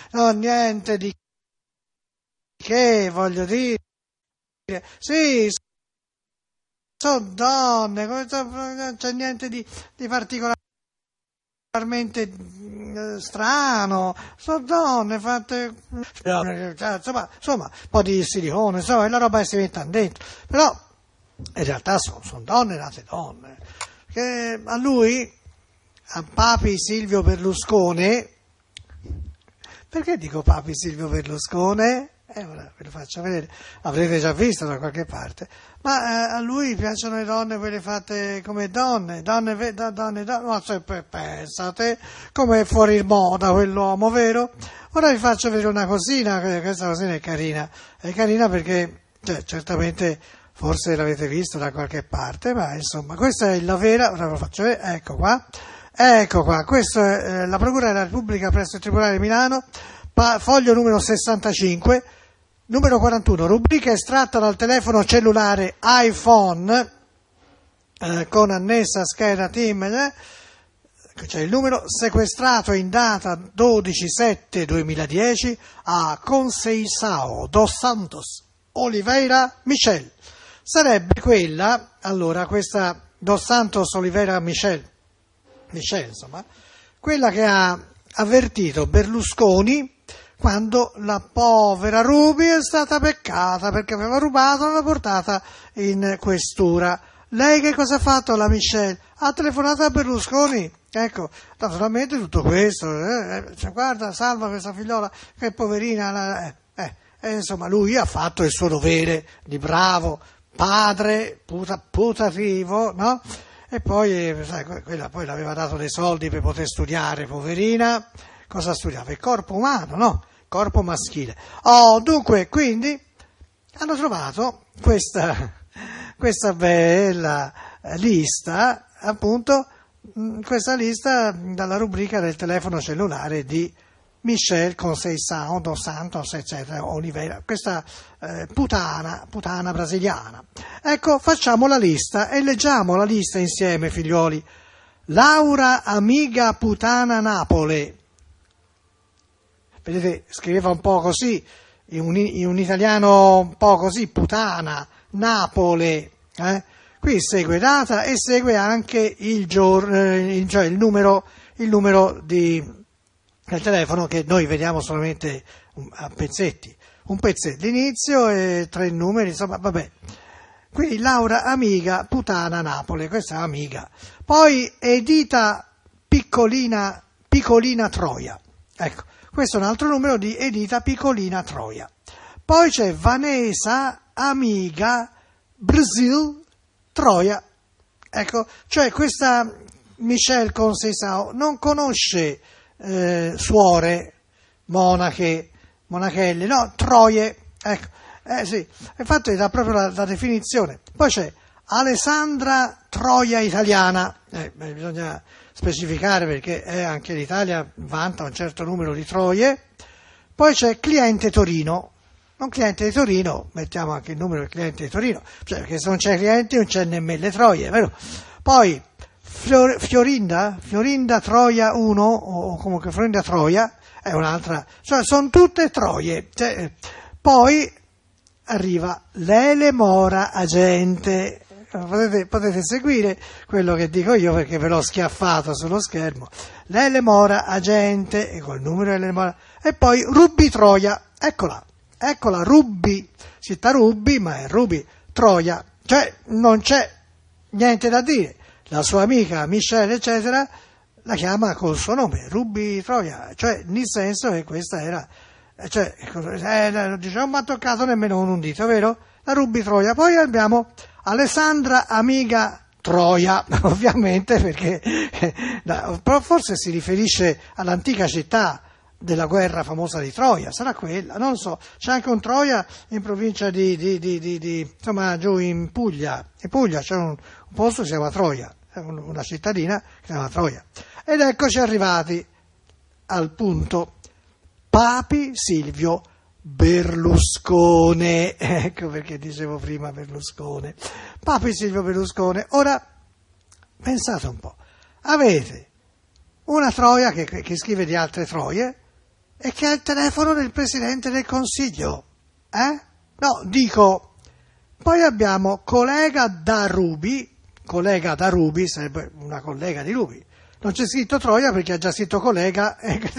no, niente di che, voglio dire, sì, sono donne, non c'è niente di particolarmente strano, sono donne fatte, insomma, un po' di silicone, insomma, è la roba che si mettono dentro, però in realtà sono donne nate donne, che a lui, a Papi Silvio Berlusconi, perché dico Papi Silvio Berlusconi? Ora ve lo faccio vedere, l'avrete già visto da qualche parte, ma a lui piacciono le donne, quelle fatte come donne, no, pensate come è fuori moda quell'uomo, vero? Ora vi faccio vedere una cosina, questa cosina è carina perché, certamente, forse l'avete visto da qualche parte, ma insomma, questa è la vera, ora ve lo faccio vedere, ecco qua, questa è la Procura della Repubblica presso il Tribunale di Milano, foglio numero 65, numero 41, rubrica estratta dal telefono cellulare iPhone, con annessa scheda TIM, c'è il numero, sequestrato in data 12/7/2010 a Conceição dos Santos Oliveira Michel. Sarebbe quella, allora, questa Dos Santos Oliveira Michel, insomma, quella che ha avvertito Berlusconi quando la povera Ruby è stata beccata perché aveva rubato e l'ha portata in questura. Lei che cosa ha fatto, la Michelle? Ha telefonato a Berlusconi. Ecco, naturalmente tutto questo, guarda, salva questa figliola, che poverina, insomma, lui ha fatto il suo dovere di bravo padre putativo, no? E poi, sai, quella poi l'aveva dato dei soldi per poter studiare, poverina. Cosa studiava? Il corpo umano, no? Corpo maschile. Dunque, quindi, hanno trovato questa bella lista, appunto, questa lista dalla rubrica del telefono cellulare di Michel Conceição dos Santos, eccetera, Oliveira, questa putana brasiliana. Ecco, facciamo la lista e leggiamo la lista insieme, figlioli. Laura Amiga Putana Napoli. Vedete, scriveva un po' così, in un italiano un po' così, putana, Napoli. Qui segue data e segue anche il giorno, cioè il numero del telefono, che noi vediamo solamente a pezzetti, un pezzetto l'inizio e 3 numeri, insomma, vabbè. Quindi Laura Amiga Putana Napoli, questa è Amiga. Poi Edita Piccolina Troia, ecco, questo è un altro numero di Edita Piccolina Troia. Poi c'è Vanessa Amiga Brasil Troia, ecco, cioè questa Michel Conceição non conosce suore, monachelle, no, troie, ecco, sì, infatti dà proprio la definizione. Poi c'è Alessandra Troia italiana, bisogna specificare perché anche l'Italia vanta un certo numero di troie. Poi c'è cliente Torino, un cliente di Torino, mettiamo anche il numero del cliente di Torino, cioè perché se non c'è clienti non c'è nemmeno le troie, vero? Poi Fiorinda Troia 1, o comunque Fiorinda Troia, è un'altra, cioè sono tutte troie. Poi arriva Lele Mora Agente, potete seguire quello che dico io perché ve l'ho schiaffato sullo schermo. Lele Mora Agente, e col numero Lele Mora, e poi Ruby Troia, eccola, Ruby, città Ruby, ma è Ruby Troia, cioè non c'è niente da dire. La sua amica Michelle, eccetera, la chiama col suo nome, Ruby Troia, cioè nel senso che questa era, non mi ha toccato nemmeno un dito, vero? La Ruby Troia. Poi abbiamo Alessandra Amiga Troia, ovviamente perché però forse si riferisce all'antica città della guerra famosa di Troia, sarà quella, non so. C'è anche un Troia in provincia di insomma, giù in Puglia c'è un posto che si chiama Troia, una cittadina che si chiama Troia. Ed eccoci arrivati al punto. Papi Silvio Berlusconi, ecco perché dicevo prima Berlusconi. Papi Silvio Berlusconi. Ora pensate un po', avete una troia che scrive di altre troie, e che ha il telefono del Presidente del Consiglio. No, dico, poi abbiamo collega da Ruby, sarebbe una collega di Ruby. Non c'è scritto Troia perché ha già scritto collega.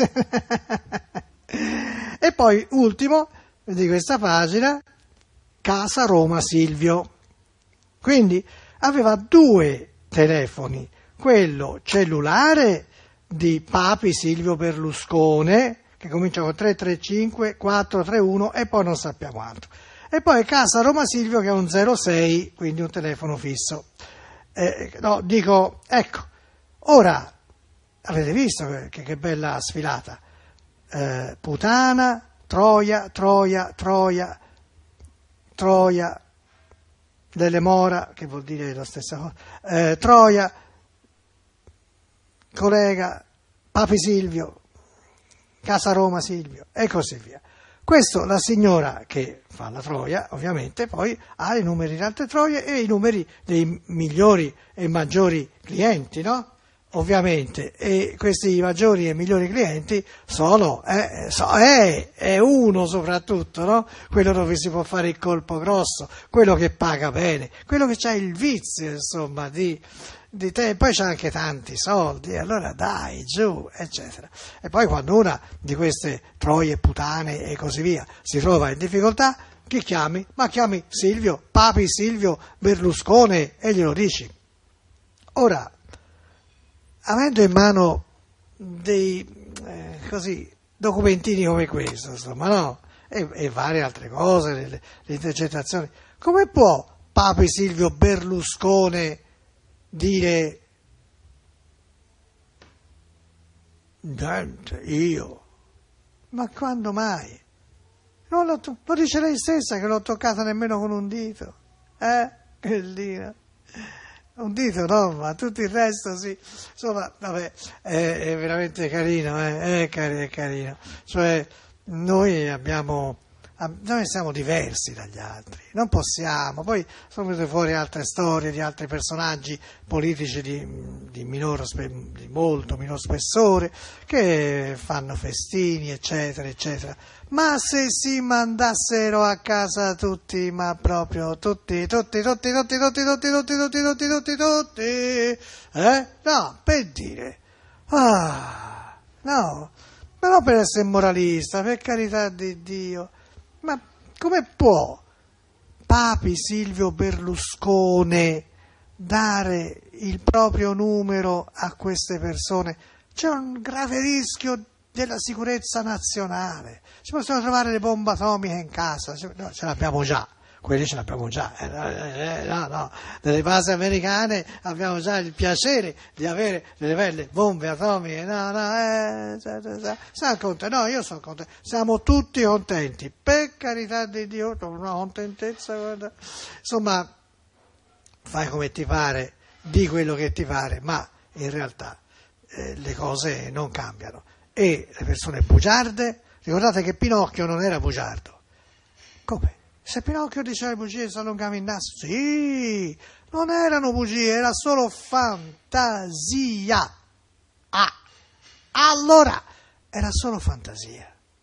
E poi, ultimo di questa pagina, Casa Roma Silvio. Quindi aveva 2 telefoni, quello cellulare di Papi Silvio Berluscone, che comincia con 335 431 e poi non sappiamo altro. E poi Casa Roma Silvio che è un 06, quindi un telefono fisso. Ecco, ora avete visto che bella sfilata. Putana, Troia, delle Mora, che vuol dire la stessa cosa, Troia, collega, Papi Silvio, Casa Roma Silvio e così via. Questo la signora che fa la Troia, ovviamente, poi ha i numeri di altre Troie e i numeri dei migliori e maggiori clienti, no? Ovviamente, e questi maggiori e migliori clienti sono, è uno soprattutto, no? Quello dove si può fare il colpo grosso, quello che paga bene, quello che c'ha il vizio, insomma, di te, poi c'ha anche tanti soldi, allora dai, giù, eccetera. E poi quando una di queste troie, putane e così via si trova in difficoltà, chi chiami? Ma chiami Silvio, Papi Silvio Berluscone e glielo dici. Ora, avendo in mano dei documentini come questo, insomma, no? E varie altre cose, le intercettazioni, come può Papi Silvio Berluscone dire niente, io? Ma quando mai? Lo dice lei stessa che l'ho toccata nemmeno con un dito, Bellina. Un dito no, ma tutto il resto sì. Insomma, vabbè, è veramente carino, è carino. Cioè, noi siamo diversi dagli altri, non possiamo. Poi sono venute fuori altre storie di altri personaggi politici di molto minor spessore, che fanno festini, eccetera, eccetera. Ma se si mandassero a casa tutti, ma proprio tutti, no, per dire, no, ma non per essere moralista, per carità di Dio. Ma come può Papi Silvio Berluscone dare il proprio numero a queste persone? C'è un grave rischio della sicurezza nazionale. Si possono trovare le bombe atomiche in casa. No, ce l'abbiamo già. Quelli ce l'abbiamo già. No. Nelle basi americane abbiamo già il piacere di avere delle belle bombe atomiche. Siamo contenti. No, io sono contento. Siamo tutti contenti. Per carità di Dio, una contentezza, guarda. Insomma, fai come ti pare, di quello che ti pare, ma in realtà le cose non cambiano. E le persone bugiarde, ricordate che Pinocchio non era bugiardo. Come? Se Pinocchio diceva le bugie si allungava il naso, sì, non erano bugie, era solo fantasia. Allora, era solo fantasia,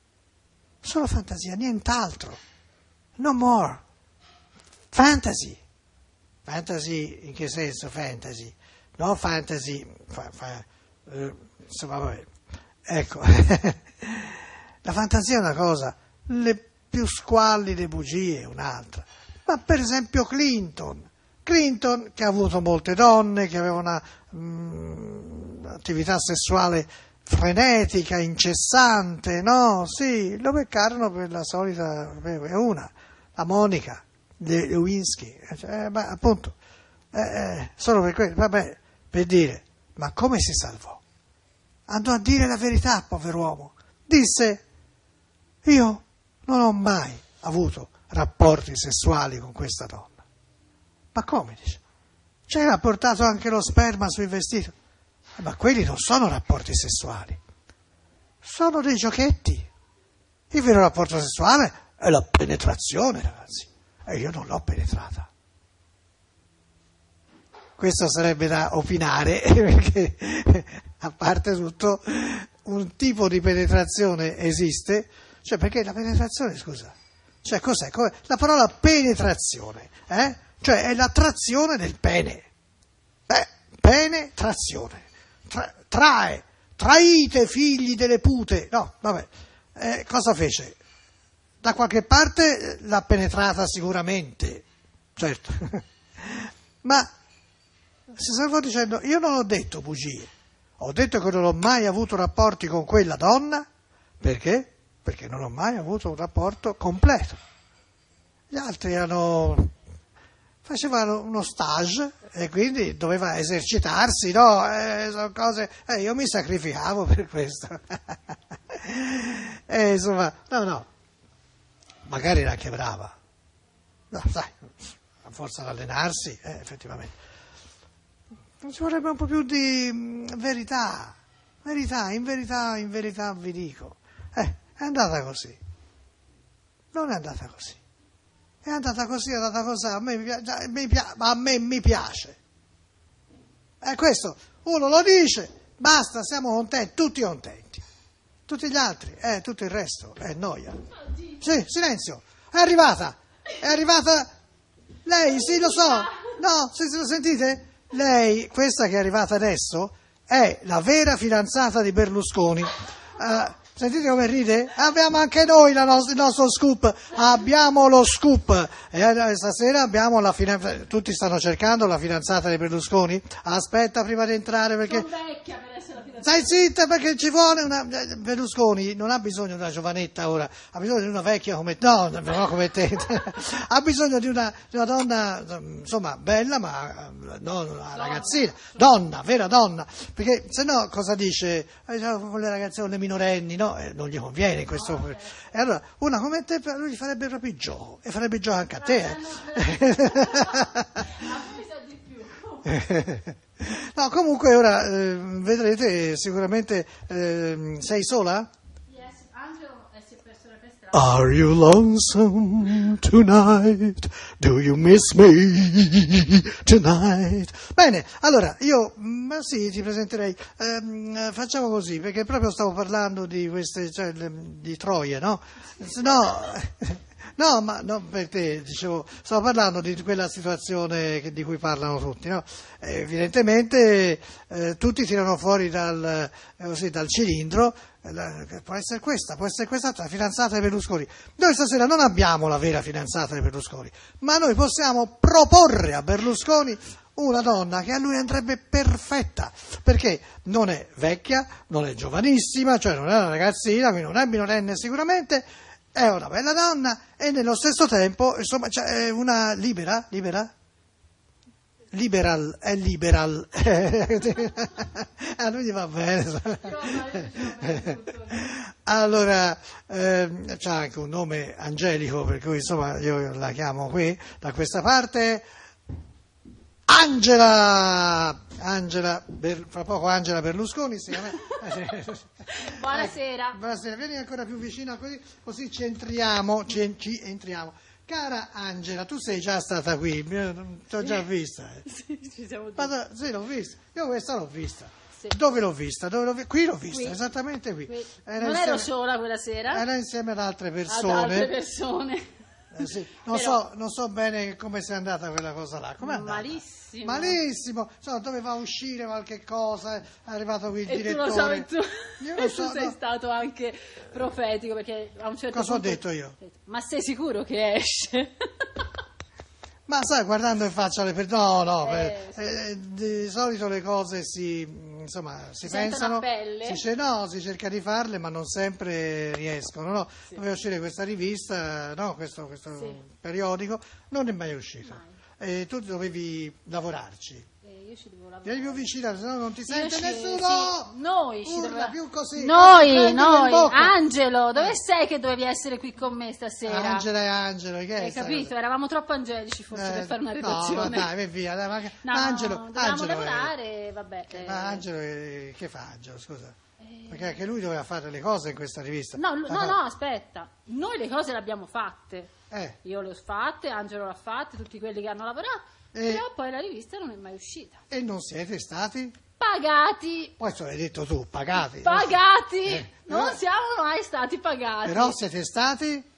nient'altro, no more, fantasy. Fantasy in che senso fantasy? No fantasy, insomma vabbè, ecco, la fantasia è una cosa, le più squallide bugie è un'altra. Ma per esempio Clinton che ha avuto molte donne, che aveva un'attività sessuale frenetica, incessante, no? Sì, lo beccarono per la solita, la Monica Lewinsky, ma appunto, solo per quello, vabbè, per dire, ma come si salvò? Andò a dire la verità, pover'uomo. Disse, io non ho mai avuto rapporti sessuali con questa donna. Ma come, dice? Ci aveva portato anche lo sperma sui vestiti. Ma quelli non sono rapporti sessuali, sono dei giochetti. Il vero rapporto sessuale è la penetrazione, ragazzi, e io non l'ho penetrata. Questo sarebbe da opinare, perché a parte tutto un tipo di penetrazione esiste, cioè perché la penetrazione, scusa, cioè cos'è? La parola penetrazione, cioè è l'attrazione del pene. Penetrazione. Traite figli delle pute. No, vabbè. Cosa fece? Da qualche parte l'ha penetrata sicuramente, certo. Ma se stavo dicendo, io non ho detto bugie. Ho detto che non ho mai avuto rapporti con quella donna. Perché? Perché non ho mai avuto un rapporto completo. Gli altri facevano uno stage e quindi doveva esercitarsi, no? Sono cose. Io mi sacrificavo per questo. Insomma, no. Magari era anche brava. No, sai, a forza di allenarsi, effettivamente. Ci vorrebbe un po' più di verità. In verità vi dico. È andata così. Non è andata così. È andata così. A me mi piace. È questo. Uno lo dice, basta, siamo contenti, tutti contenti. Tutti gli altri, tutto il resto è noia. Sì, silenzio. È arrivata. Lei, sì, lo so. No, se lo sentite? Lei, questa che è arrivata adesso, è la vera fidanzata di Berlusconi. Sentite come ride? Abbiamo anche noi il nostro scoop. Abbiamo lo scoop. E stasera abbiamo la fidanzata. Tutti stanno cercando la fidanzata di Berlusconi. Aspetta prima di entrare perché. Sono vecchia per essere la fidanzata. Stai zitta perché ci vuole una. Berlusconi non ha bisogno di una giovanetta ora, ha bisogno di una vecchia come. No, non come te. Ha bisogno di una donna, insomma, bella, ma non una ragazzina. Donna, vera donna. Perché se no cosa dice? Con le ragazzine, le minorenni, no? Non gli conviene questo. Okay. E allora, una come te, lui gli farebbe proprio il gioco, e farebbe il gioco anche a te. A voi sa di più. No, comunque ora vedrete sicuramente. Sei sola? Yes, Angelo si è perso la festa. Are you lonesome tonight? Do you miss me tonight? Bene, allora io sì, ti presenterei. Facciamo così, perché proprio stavo parlando di queste, cioè di Troie, no? No, ma non per te, dicevo, stavo parlando di quella situazione di cui parlano tutti, no? Evidentemente tutti tirano fuori dal cilindro, può essere questa, la fidanzata di Berlusconi. Noi stasera non abbiamo la vera fidanzata di Berlusconi, ma noi possiamo proporre a Berlusconi una donna che a lui andrebbe perfetta, perché non è vecchia, non è giovanissima, cioè non è una ragazzina, quindi non è minorenne sicuramente. È una bella donna e nello stesso tempo, insomma, è una liberal, è liberal. A lui gli va bene. Allora, c'ha anche un nome angelico, per cui insomma io la chiamo qui, da questa parte, Angela, fra poco Angela Berlusconi, sì, Buonasera. Buonasera, vieni ancora più vicina così ci entriamo. Cara Angela, tu sei già stata qui, ti ho già vista. Sì, ci siamo Sì, l'ho vista, io questa l'ho vista. Sì. Dove l'ho vista? Qui l'ho vista, qui. esattamente qui. Non ero sola quella sera. Era insieme ad altre persone. Ad altre persone. Sì. Non so bene come sia andata quella cosa là. Com'è andata? Malissimo. Doveva uscire qualche cosa, è arrivato qui il direttore. Tu sei stato anche profetico, perché a un certo punto. Cosa ho detto io? Ma sei sicuro che esce? Ma sai, guardando in faccia alle persone, di solito le cose si pensano, si cerca di farle, ma non sempre riescono, no? Sì. Doveva uscire questa rivista, no? Questo periodico, non è mai uscito. Tu dovevi lavorarci. Io ci devo lavorare. Vieni più vicina, se no non ti sente nessuno! Sì. Noi ci Urla più così! Noi! Angelo, dove sei che dovevi essere qui con me stasera? Angela e Angelo, che hai capito? Eravamo troppo angelici forse per fare una ripetizione. No, ma dai, via, dai, Angelo, dovevamo lavorare, vabbè. Ma Angelo, che fa Angelo, scusa? Perché anche lui doveva fare le cose in questa rivista. No, aspetta, noi le cose le abbiamo fatte. Io le ho fatte, Angelo l'ha fatte, tutti quelli che hanno lavorato. Però poi la rivista non è mai uscita. E non siete stati? Pagati. Poi te l'hai detto tu, pagati. Pagati. Non siamo mai stati pagati. Però siete stati?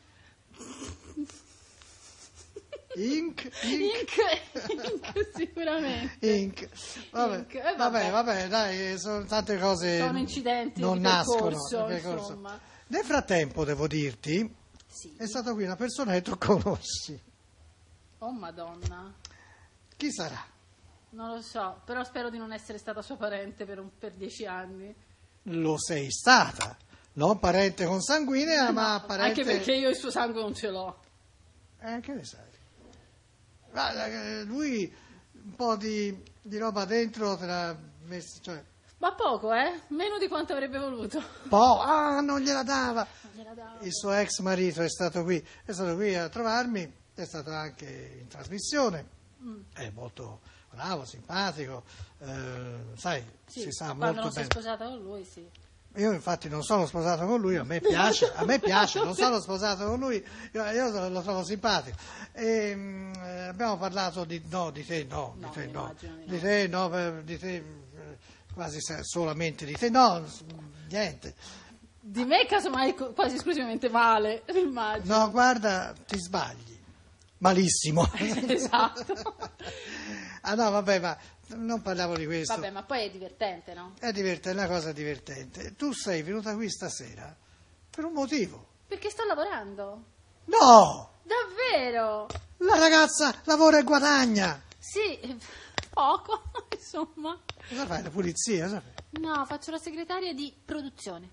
Inc, sicuramente. Inc. Vabbè, dai, sono tante cose. Sono incidenti non di nascono. percorso. Insomma. Nel frattempo, devo dirti, sì. È stata qui una persona che tu conosci. Oh Madonna. Chi sarà? Non lo so, però spero di non essere stata sua parente per 10 anni. Lo sei stata. Non parente consanguinea, ma parente. Anche perché io il suo sangue non ce l'ho. Che ne sai? Guarda, lui un po' di roba dentro te l'ha messa, cioè. Ma poco, meno di quanto avrebbe voluto. Non gliela dava. Il suo ex marito è stato qui a trovarmi, è stato anche in trasmissione, è molto bravo, simpatico, sai, sì, si sa molto bene. Quando non sei sposata con lui, sì. Io infatti non sono sposato con lui, a me piace, non sono sposato con lui, io lo trovo simpatico. Abbiamo parlato di te quasi solamente di te, no, niente. Di me casomai quasi esclusivamente male, immagino. No, guarda, ti sbagli, malissimo. Esatto. No, vabbè, ma non parliamo di questo. Vabbè, ma poi è divertente, no? È divertente, è una cosa divertente. Tu sei venuta qui stasera per un motivo. Perché sto lavorando. No! Davvero? La ragazza lavora e guadagna. Sì, poco, insomma. Cosa fai, la pulizia? Cosa fai? No, faccio la segretaria di produzione.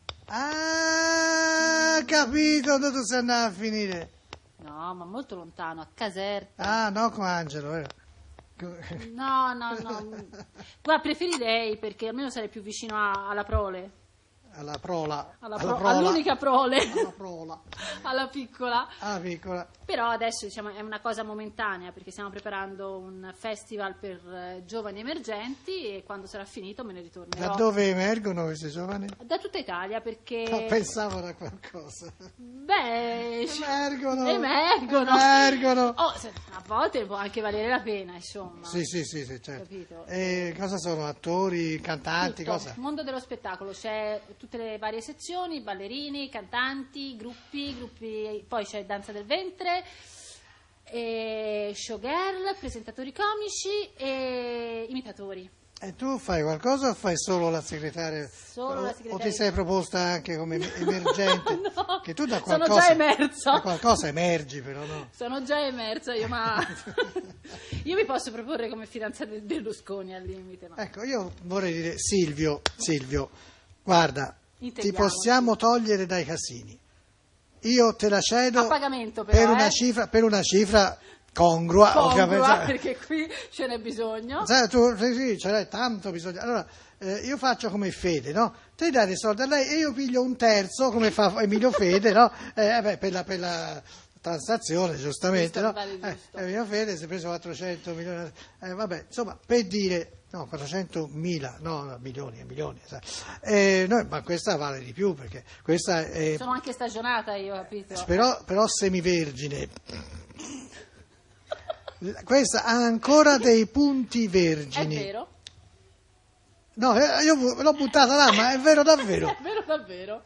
Ah, capito dove tu sei andato a finire. No, ma molto lontano, a Caserta. No, con Angelo, No. Guarda, preferirei, perché almeno sarei più vicino alla prole. Alla prola. All'unica prole. Alla prola. Alla piccola. Ah, piccola. Però adesso diciamo è una cosa momentanea, perché stiamo preparando un festival per giovani emergenti e quando sarà finito me ne ritornerò. Da dove emergono questi giovani? Da tutta Italia, perché... No, pensavo da qualcosa. Beh... Emergono. A volte può anche valere la pena, insomma. Sì, certo. Capito? E cosa sono? Attori, cantanti, tutto. cosa? Mondo dello spettacolo, c'è tutte le varie sezioni, ballerini, cantanti, gruppi, poi c'è danza del ventre, showgirl, presentatori comici e imitatori. E tu fai qualcosa o fai solo la segretaria? O ti sei proposta anche come emergente? No, che tu da qualcosa, sono già emersa. Da qualcosa emergi però, no? Sono già emersa io, ma io mi posso proporre come fidanzata di Berlusconi al limite. Ma... Ecco, io vorrei dire Silvio, guarda, ti possiamo togliere dai casini. Io te la cedo a pagamento però, per una cifra congrua, ovviamente. Perché qui ce n'è bisogno. Sai, tu sì, ce n'è tanto bisogno. Allora, io faccio come Fede, no? Te dai dei soldi a lei e io piglio un terzo, come fa Emilio Fede, no? Per la transazione, giustamente, no? Emilio Fede si è preso 400 milioni. Vabbè, insomma, per dire... No, 400.000, no, milioni. Ma questa vale di più perché questa è... Sono anche stagionata io, capito? Però semivergine. Questa ha ancora dei punti vergini. È vero? No, io l'ho buttata là, ma è vero davvero. È vero davvero.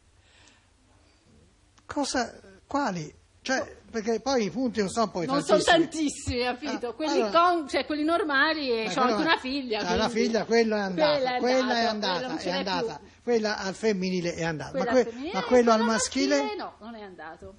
Quali? Cioè, perché poi i punti non sono poi non tantissimi. Sono tantissimi, capito? Quelli normali e c'ho anche una figlia. Quindi... Una figlia, quella è andata. Quella al femminile è andata. Ma quello al maschile? No, non è andato.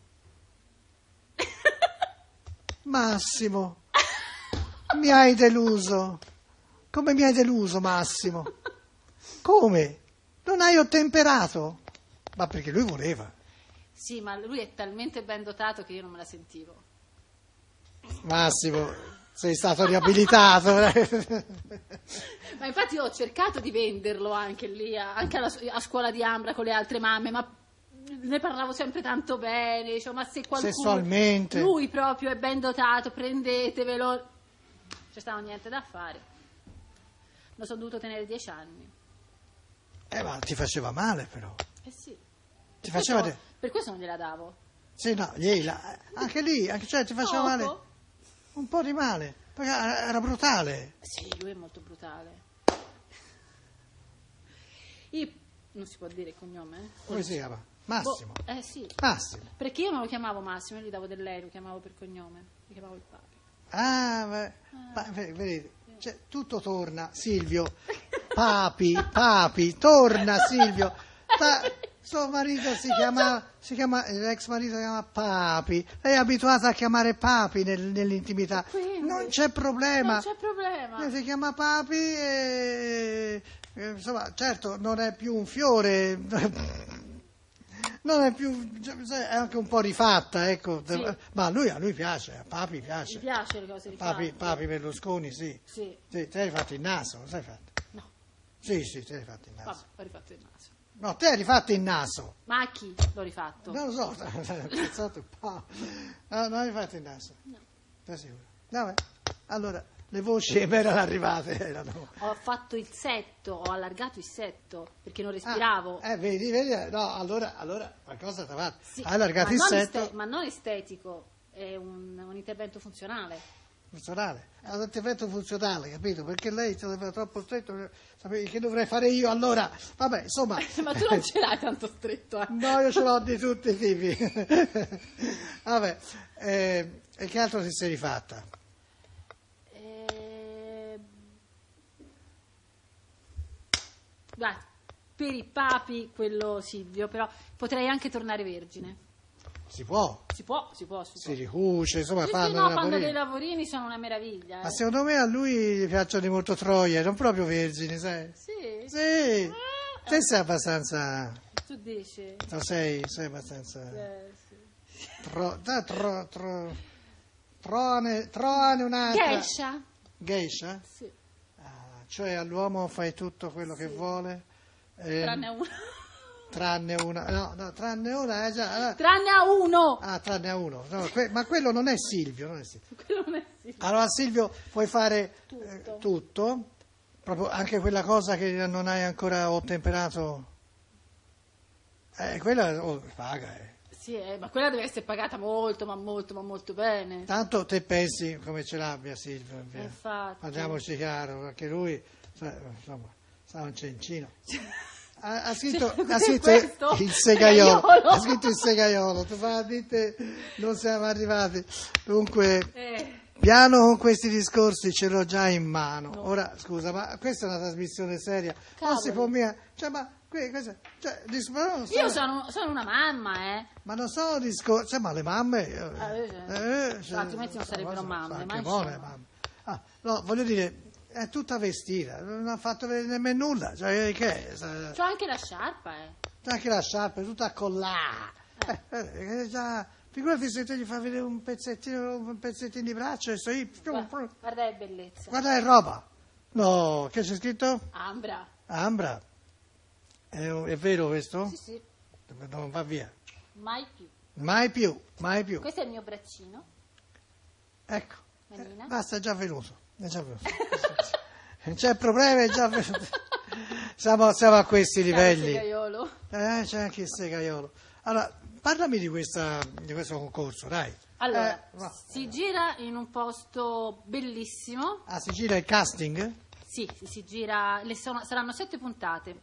Massimo, mi hai deluso. Come mi hai deluso, Massimo? Come? Non hai ottemperato? Ma perché lui voleva. Sì, ma lui è talmente ben dotato che io non me la sentivo. Massimo, sei stato riabilitato. Ma infatti io ho cercato di venderlo anche lì, anche a scuola di Ambra con le altre mamme, ma ne parlavo sempre tanto bene, dicevo, ma se qualcuno... Sessualmente. Lui proprio è ben dotato, prendetevelo. Non c'è stato niente da fare. Lo sono dovuto tenere 10 anni. Ma ti faceva male però. Sì. Per questo non gliela davo. Sì, no, anche lì, cioè ti faceva male un po' di male, perché era brutale. Sì, lui è molto brutale. Non si può dire il cognome? Come si chiama? Massimo. Sì. Massimo. Perché io non lo chiamavo Massimo, io gli davo del lei, lo chiamavo per cognome, lo chiamavo il papi. Vedete, cioè, tutto torna, Silvio. Papi, torna Silvio. Suo marito l'ex marito si chiama Papi. Lei è abituata a chiamare Papi nell'intimità. Quindi, non c'è problema. Lei si chiama Papi e insomma, certo, non è più un fiore. Non è più, è anche un po' rifatta, ecco. Sì. Ma a lui piace, a Papi piace. Mi piace le cose rifatte. Papi Berlusconi, sì. Sì. Sì, te hai fatto il naso, lo sai fatto? No. Sì, te hai fatto il naso. Vabbè, ho rifatto il naso. No, te hai rifatto il naso. Ma a chi l'ho rifatto? Non lo so, no, non hai fatto il naso. No. Sei sicuro? Vabbè, allora, le voci mi erano arrivate. Ho fatto il setto, ho allargato il setto, perché non respiravo. Vedi, no, allora qualcosa ti ha fatto. Sì, Hai allargato il setto. ma non estetico, è un intervento funzionale. Funzionale, è un intervento funzionale, capito? Perché lei se l'aveva troppo stretto, sapevi che dovrei fare io allora? Vabbè, insomma. Ma tu non ce l'hai tanto stretto, eh? No, io ce l'ho di tutti i tipi. Vabbè, e che altro ti sei rifatta? Guarda, per i papi, quello Silvio, però potrei anche tornare vergine. Si può? Si può. Si ricuce, insomma, Sì, fanno no, dei fanno lavorini. dei lavorini, sono una meraviglia. Ma secondo me a lui gli piacciono di molto troie, non proprio vergini, sai? Sì? Sì, te sei abbastanza... Tu dici? No, sei abbastanza... Sì. Troane un'altra... Geisha? Geisha? Sì. Cioè all'uomo fai tutto quello che vuole? Tranne a uno. Tranne una, no, tranne una, già. Tranne a uno! Tranne a uno. No, ma quello non è Silvio, Quello non è Silvio. Allora Silvio puoi fare Tutto. tutto, proprio anche quella cosa che non hai ancora ottemperato. Quella paga. Sì, ma quella deve essere pagata molto, ma molto bene. Tanto te pensi come ce l'abbia Silvio. Infatti. Parliamoci chiaro, perché lui, insomma, sa un cencino. Ha scritto il segaiolo. Ha scritto il segaiolo. Tu fa, dite, non siamo arrivati. Dunque, piano con questi discorsi ce l'ho già in mano. No. Ora, scusa, ma questa è una trasmissione seria. Non si può mica. Io sono una mamma, Ma non sono discorsi. Ma le mamme. altrimenti non sarebbero mamme. Anche Ma buone mamme. No, voglio dire. È tutta vestita, non ha fatto vedere nemmeno nulla. Cioè, che? C'ho anche la sciarpa, C'è anche la sciarpa, è tutta collà. Figurati se te gli fa vedere un pezzettino di braccio e sto lì. Guarda che bellezza. Guarda che roba. No, che c'è scritto? Ambra. Ambra. È vero questo? Sì. Non va via. Mai più. Mai più. Questo è il mio braccino. Ecco. Manina. Basta, è già venuto. Non c'è problema, è già venuto. Siamo a questi livelli. C'è anche il segaiolo. Allora, parlami di questo concorso, dai. Allora, si gira in un posto bellissimo. Si gira il casting? Sì, si gira, saranno 7 puntate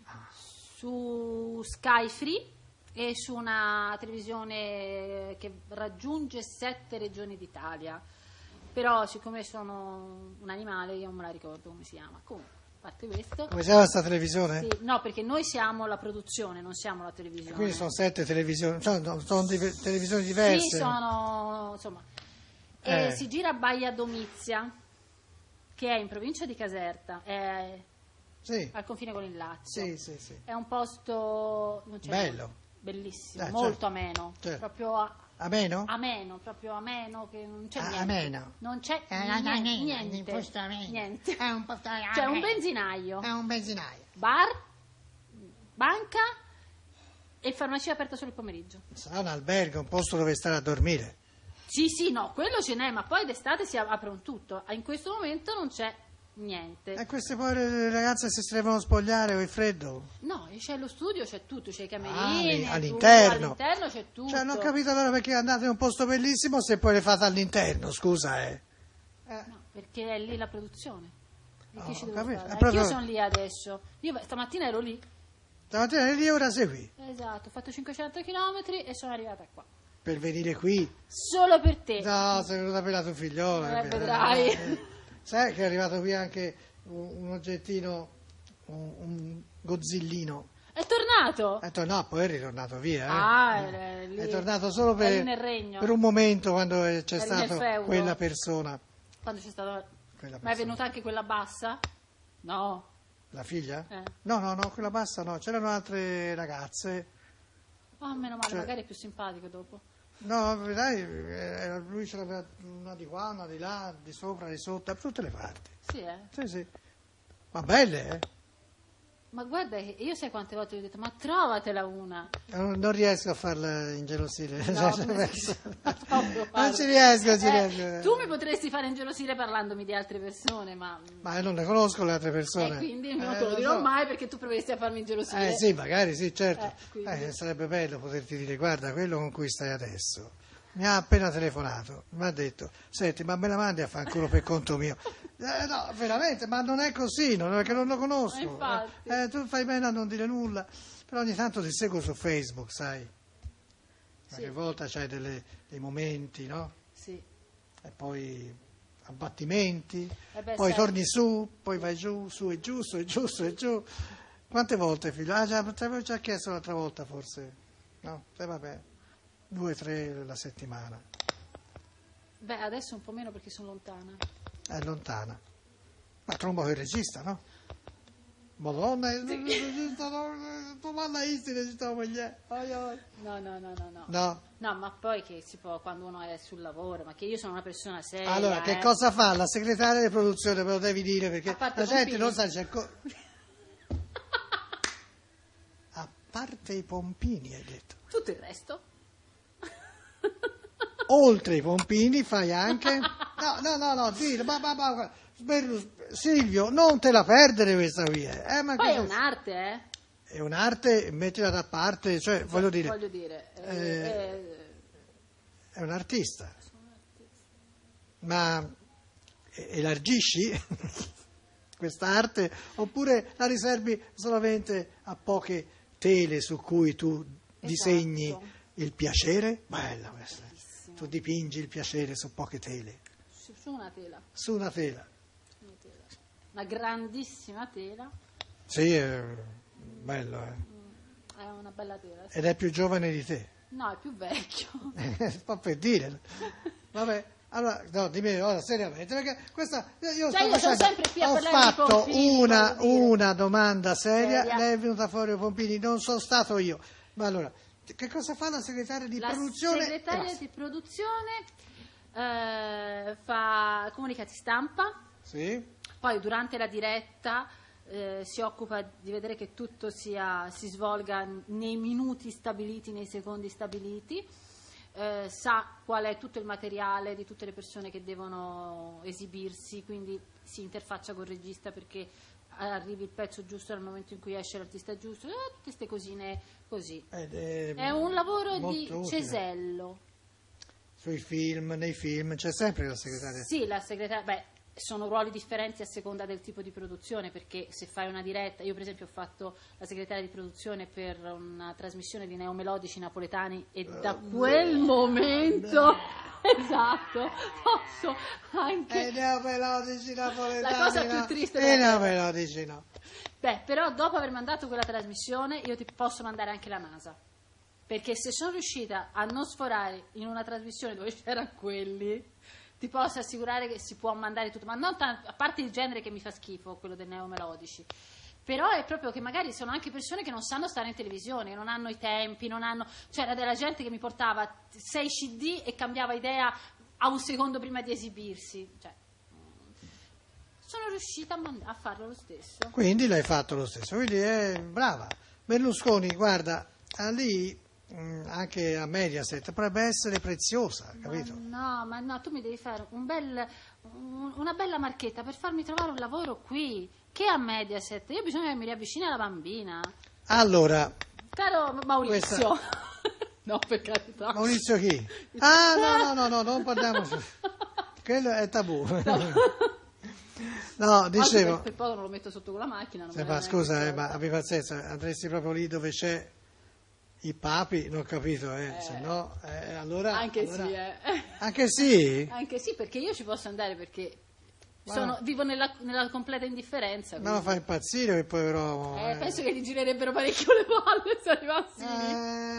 su Sky Free e su una televisione che raggiunge 7 regioni d'Italia. Però siccome sono un animale io non me la ricordo come si chiama. Comunque, a parte questo. Come si chiama questa televisione? Sì, no, perché noi siamo la produzione, non siamo la televisione. Quindi sono 7 televisioni, sono televisioni diverse. Sì, sono, insomma. Si gira a Baia Domizia, che è in provincia di Caserta, è al confine con il Lazio. Sì. È un posto bello. Bellissimo, molto ameno. Certo. Proprio ameno? Proprio ameno, che non c'è niente. Ameno. Non c'è niente. È un posto C'è un benzinaio. È un benzinaio. Bar, banca e farmacia aperta solo il pomeriggio. Sarà un albergo, un posto dove stare a dormire. Sì, no, quello ce n'è, ma poi d'estate si apre un tutto. In questo momento non c'è niente. E queste povere ragazze si devono spogliare con il freddo? No, c'è lo studio, c'è tutto, c'è i camerini. All'interno c'è tutto. Cioè, non ho capito allora perché andate in un posto bellissimo se poi le fate all'interno, scusa, No, perché è lì la produzione. Che ci devo capito. fare? Anch'io sono lì adesso. Io stamattina ero lì. Stamattina alle 10 ora sei qui. Esatto, ho fatto 500 km e sono arrivata qua. Per venire qui? Solo per te. No, sei venuta per la tua figliola. Vedrai. Sai che è arrivato qui anche un oggettino, un gozzillino. È tornato? No, poi è ritornato via. Lì. È tornato solo È lì nel regno. per un momento quando c'è Eri stato nel feudo. quella persona. Quando c'è stata... Quella Ma è persona. venuta anche quella bassa? No. La figlia? Eh. No, quella bassa no, c'erano altre ragazze. Oh, meno male, Cioè- magari è più simpatico dopo. No, dai, lui ce l'aveva una di qua, una di là, di sopra, di sotto, da tutte le parti. Sì, Sì. Ma belle, eh? Ma guarda, che io sai quante volte gli ho detto, ma trovatela una. Non riesco a farla ingelosire. No, Cioè, proprio, non guarda. ci riesco. Tu mi potresti fare ingelosire parlandomi di altre persone, ma Ma non ne conosco le altre persone. quindi non te lo dirò so. mai perché tu proveresti a farmi ingelosire. Sì, magari sì, certo. Quindi. Sarebbe bello poterti dire, guarda, quello con cui stai adesso mi ha appena telefonato, mi ha detto, senti, ma me la mandi a fanculo per conto mio? No, veramente, ma non è così, perché non lo conosco. Infatti. Tu fai bene a non dire nulla, però ogni tanto ti seguo su Facebook, sai? Qualche volta c'hai dei momenti, no? Sì. E poi abbattimenti, beh, poi sai. torni su, poi vai giù, su e giù, su e giù, su e giù. Quante volte, figlio? Ti avevo già chiesto l'altra volta, forse. No? Vabbè, 2 o 3 la settimana. Beh, adesso un po' meno perché sono lontana. È lontana. Ma trombo il regista, no? Madonna, domanda istina ci sta moglie. No. No? No, ma poi che si può quando uno è sul lavoro, ma che io sono una persona seria. Allora, che cosa fa la segretaria di produzione? Me lo devi dire perché A parte la gente Pompini. non sa, a parte i pompini, hai detto. Tutto il resto? Oltre i pompini fai anche... No, dillo, Silvio, non te la perdere questa qui. Ma Poi è cosa- un'arte, eh? È un'arte, mettila da parte, cioè, voglio dire, è un artista. Ma elargisci questa arte oppure la riservi solamente a poche tele su cui tu disegni il piacere? Bella questa. Tu dipingi il piacere su poche tele. Su una tela. Su una tela. Una grandissima tela. Sì, è bello, È una bella tela. Sì. Ed è più giovane di te. No, è più vecchio. Sto per dire. Vabbè, allora, no, dimmi ora seriamente, perché questa io Cioè, sono sempre qui a ho parlare di fatto pompini, voglio dire. una domanda seria, Seria. lei è venuta fuori i pompini, non sono stato io. Ma allora, che cosa fa la segretaria di produzione? La segretaria di produzione fa comunicati stampa, Sì. poi durante la diretta si occupa di vedere che tutto si svolga nei minuti stabiliti, nei secondi stabiliti, sa qual è tutto il materiale di tutte le persone che devono esibirsi, quindi si interfaccia col regista perché arrivi il pezzo giusto nel momento in cui esce l'artista giusto, tutte queste cosine così. È un lavoro di molto utile. cesello. Sui film, nei film, c'è sempre la segretaria. Sì, la segretaria, sono ruoli differenti a seconda del tipo di produzione, perché se fai una diretta, io per esempio ho fatto la segretaria di produzione per una trasmissione di neomelodici napoletani e da quel momento, esatto, posso anche... neomelodici napoletani. La cosa più triste E neomelodici no. Però dopo aver mandato quella trasmissione io ti posso mandare anche la NASA, perché se sono riuscita a non sforare in una trasmissione dove c'erano quelli, ti posso assicurare che si può mandare tutto, ma non tanto, a parte il genere che mi fa schifo, quello dei neomelodici, però è proprio che magari sono anche persone che non sanno stare in televisione, che non hanno i tempi, c'era della gente che mi portava 6 CD e cambiava idea a un secondo prima di esibirsi, cioè, sono riuscita a farlo lo stesso. Quindi l'hai fatto lo stesso, quindi è brava. Berlusconi, guarda, lì anche a Mediaset potrebbe essere preziosa, capito? Ma no, tu mi devi fare una bella marchetta per farmi trovare un lavoro qui, che a Mediaset. Io ho bisogno che mi riavvicini alla bambina. Allora, Caro Maurizio. No, per carità. Maurizio chi? No, non parliamo. Quello è tabù. No. No, dicevo... Per poco non lo metto sotto con la macchina. Non me ne ma frega scusa, niente. ma abbi pazienza, andresti proprio lì dove c'è i papi? Non ho capito, se no... allora... Anche allora... sì, Anche sì? Anche sì, perché io ci posso andare perché Ma- vivo nella completa indifferenza. Ma lo fa impazzire quel povero uomo. Penso che gli girerebbero parecchio le palle se arrivassi lì.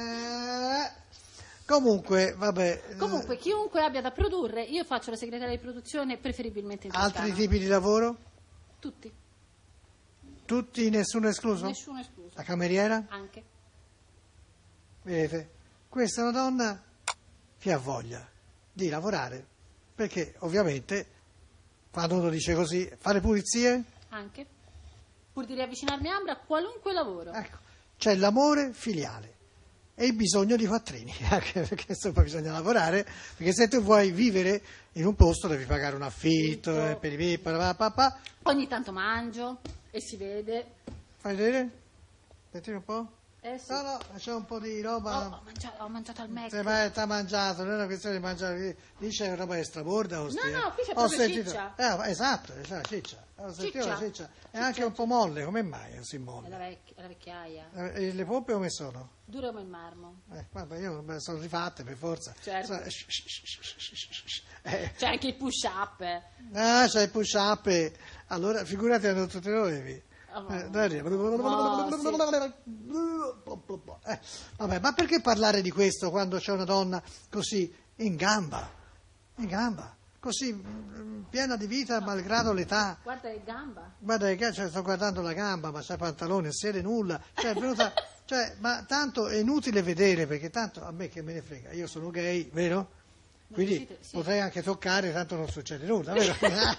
Comunque, vabbè. Comunque, chiunque abbia da produrre, io faccio la segretaria di produzione, preferibilmente in Altri Toscana. tipi di lavoro? Tutti, Tutti, nessuno escluso? nessuno escluso. La cameriera? Anche. Vedete, questa è una donna che ha voglia di lavorare, perché ovviamente, quando uno dice così, fare pulizie, Anche. Pur di riavvicinarmi a Ambra a qualunque lavoro. ecco, c'è l'amore filiale e il bisogno di quattrini, anche perché insomma bisogna lavorare, perché se tu vuoi vivere in un posto devi pagare un affitto, Affitto. Ogni tanto mangio e si vede. Fai vedere? Mettimi un po'? Sì. No, c'è un po' di roba. Ho mangiato al Mac. Ma t'ha mangiato, non è una questione di mangiare. Lì c'è roba extraborda. No, qui c'è proprio ciccia. Esatto, c'è la ciccia. Ho sentito la ciccia. È Ciccia. anche un po' molle, come mai è così È molle? la vecchiaia. E le pompe come sono? Dure come il marmo. Vabbè, io me le sono rifatte per forza. Certo. Eh, C'è anche il push up. c'è il push up. Allora, figurati a non tutti noi. Vabbè, ma perché parlare di questo quando c'è una donna così in gamba, così piena di vita malgrado l'età? Guarda che gamba. Guarda che sto guardando la gamba, ma c'è pantalone, sere nulla, cioè è venuta, ma tanto è inutile vedere, perché tanto a me che me ne frega, io sono gay, vero? Quindi sì. potrei anche toccare, tanto non succede nulla, vero?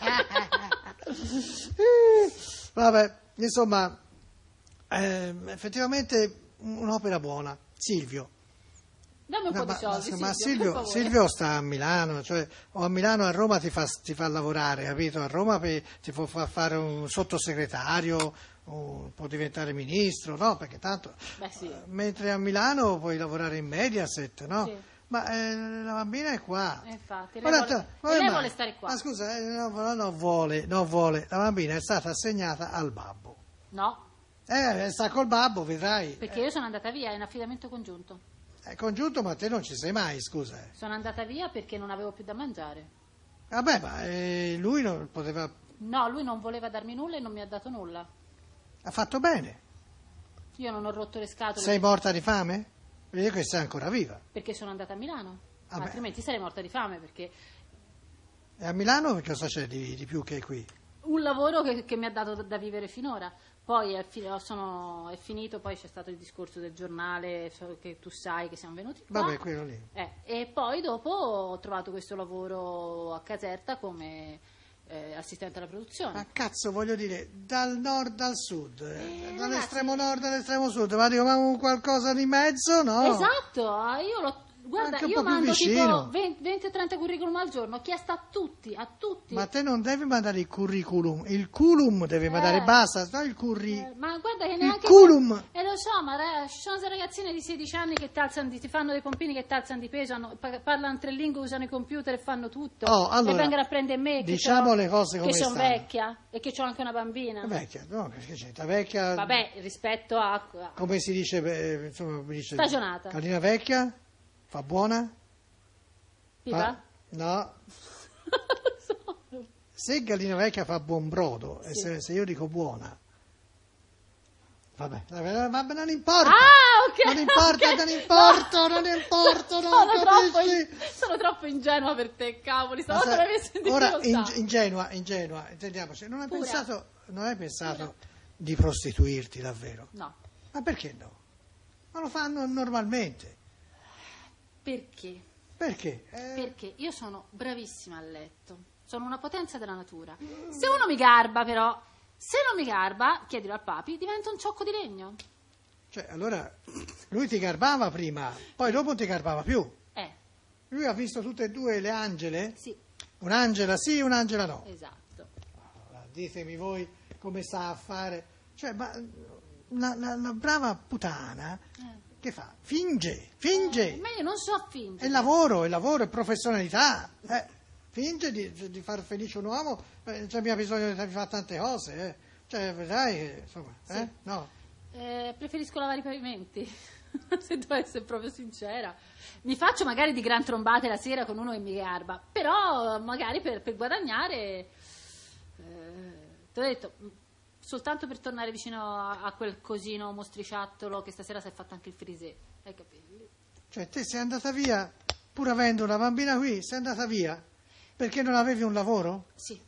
Vabbè, insomma, effettivamente un'opera buona. Silvio. Dammi un po' di soldi, ma Silvio, per favore. Silvio sta a Milano, cioè, o a Milano o a Roma ti fa lavorare, capito? A Roma ti può fare un sottosegretario, può diventare ministro, no? Perché tanto, Beh, sì. mentre a Milano puoi lavorare in Mediaset, no? Sì. Ma la bambina è qua. Infatti, Guarda, lei come mai? vuole stare qua. Ma scusa, non vuole. La bambina è stata assegnata al babbo. No, Sta col babbo, vedrai. perché io sono andata via, è in affidamento congiunto. È congiunto, ma te non ci sei mai, scusa. Sono andata via perché non avevo più da mangiare. Vabbè, ma lui non poteva... No, lui non voleva darmi nulla e non mi ha dato nulla. Ha fatto bene. Io non ho rotto le scatole Sei morta di fame? Vedi che sei ancora viva. perché sono andata a Milano. Vabbè. Altrimenti sarei morta di fame perché E a Milano che cosa c'è di più che qui? un lavoro che mi ha dato da vivere finora. Poi è finito, poi c'è stato il discorso del giornale che tu sai che siamo venuti qua. Vabbè, quello lì. E poi dopo ho trovato questo lavoro a Caserta come assistente alla produzione. Ma cazzo, voglio dire, dal nord al sud, dall'estremo ragazzi. nord all'estremo sud, ma dico, ma un qualcosa di mezzo, no? Esatto, io guarda, Anche un io po' più mando vicino. tipo 20 o 30 curriculum al giorno, ho chiesto a tutti. Ma te non devi mandare il curriculum, il culum devi mandare, basta, no il Ma guarda che il neanche... culum. lo so, ma ci sono queste ragazzine di 16 anni che ti fanno dei pompini che t'alzano di peso, parlano 3 lingue, usano i computer e fanno tutto. Allora, e vengono a prendere me che diciamo le cose come che sono stanno. vecchia e che ho anche una bambina. Vecchia, no, che c'entra, vecchia, Vabbè, rispetto a... come si dice, insomma, mi dice, Stagionata. Gallina vecchia, fa buona? Pipa? No, se gallina vecchia fa buon brodo, e se io dico buona, vabbè, non importa. Ok. Non importa, ok. non importa, non importa, non capisci? Sono troppo ingenua per te, cavoli, Ma stavolta mi hai messo in ora, difficoltà. ingenua, intendiamoci, non hai Pura. pensato di prostituirti davvero? No, Ma perché no? Ma lo fanno normalmente. perché? Perché? Perché io sono bravissima a letto, sono una potenza della natura. Se uno mi garba però, se non mi garba, chiedilo al papi, diventa un ciocco di legno. Cioè, allora, lui ti garbava prima, poi dopo non ti garbava più. Lui ha visto tutte e due le angele? Sì, Un'angela sì, un'angela no. esatto. Allora, ditemi voi come sta a fare. Cioè, ma la brava puttana che fa? Finge. Ma io non so fingere. È lavoro, è professionalità. finge di far felice un uomo, c'abbiamo bisogno di fare tante cose, Cioè, vedrai che, insomma, Sì. No. Preferisco lavare i pavimenti, se devo essere proprio sincera. Mi faccio magari di gran trombate la sera con uno che mi garba, però magari per guadagnare, ti ho detto, soltanto per tornare vicino a quel cosino mostriciattolo che stasera si è fatto anche il frisè, ai capelli. Cioè, te sei andata via, pur avendo una bambina qui, sei andata via perché non avevi un lavoro? Sì,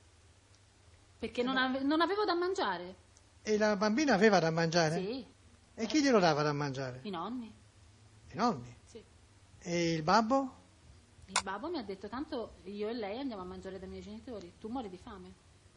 perché non avevo da mangiare. E la bambina aveva da mangiare? Sì. E chi glielo dava da mangiare? I nonni. I nonni? Sì. E il babbo? Il babbo mi ha detto, tanto io e lei andiamo a mangiare dai miei genitori, tu muori di fame.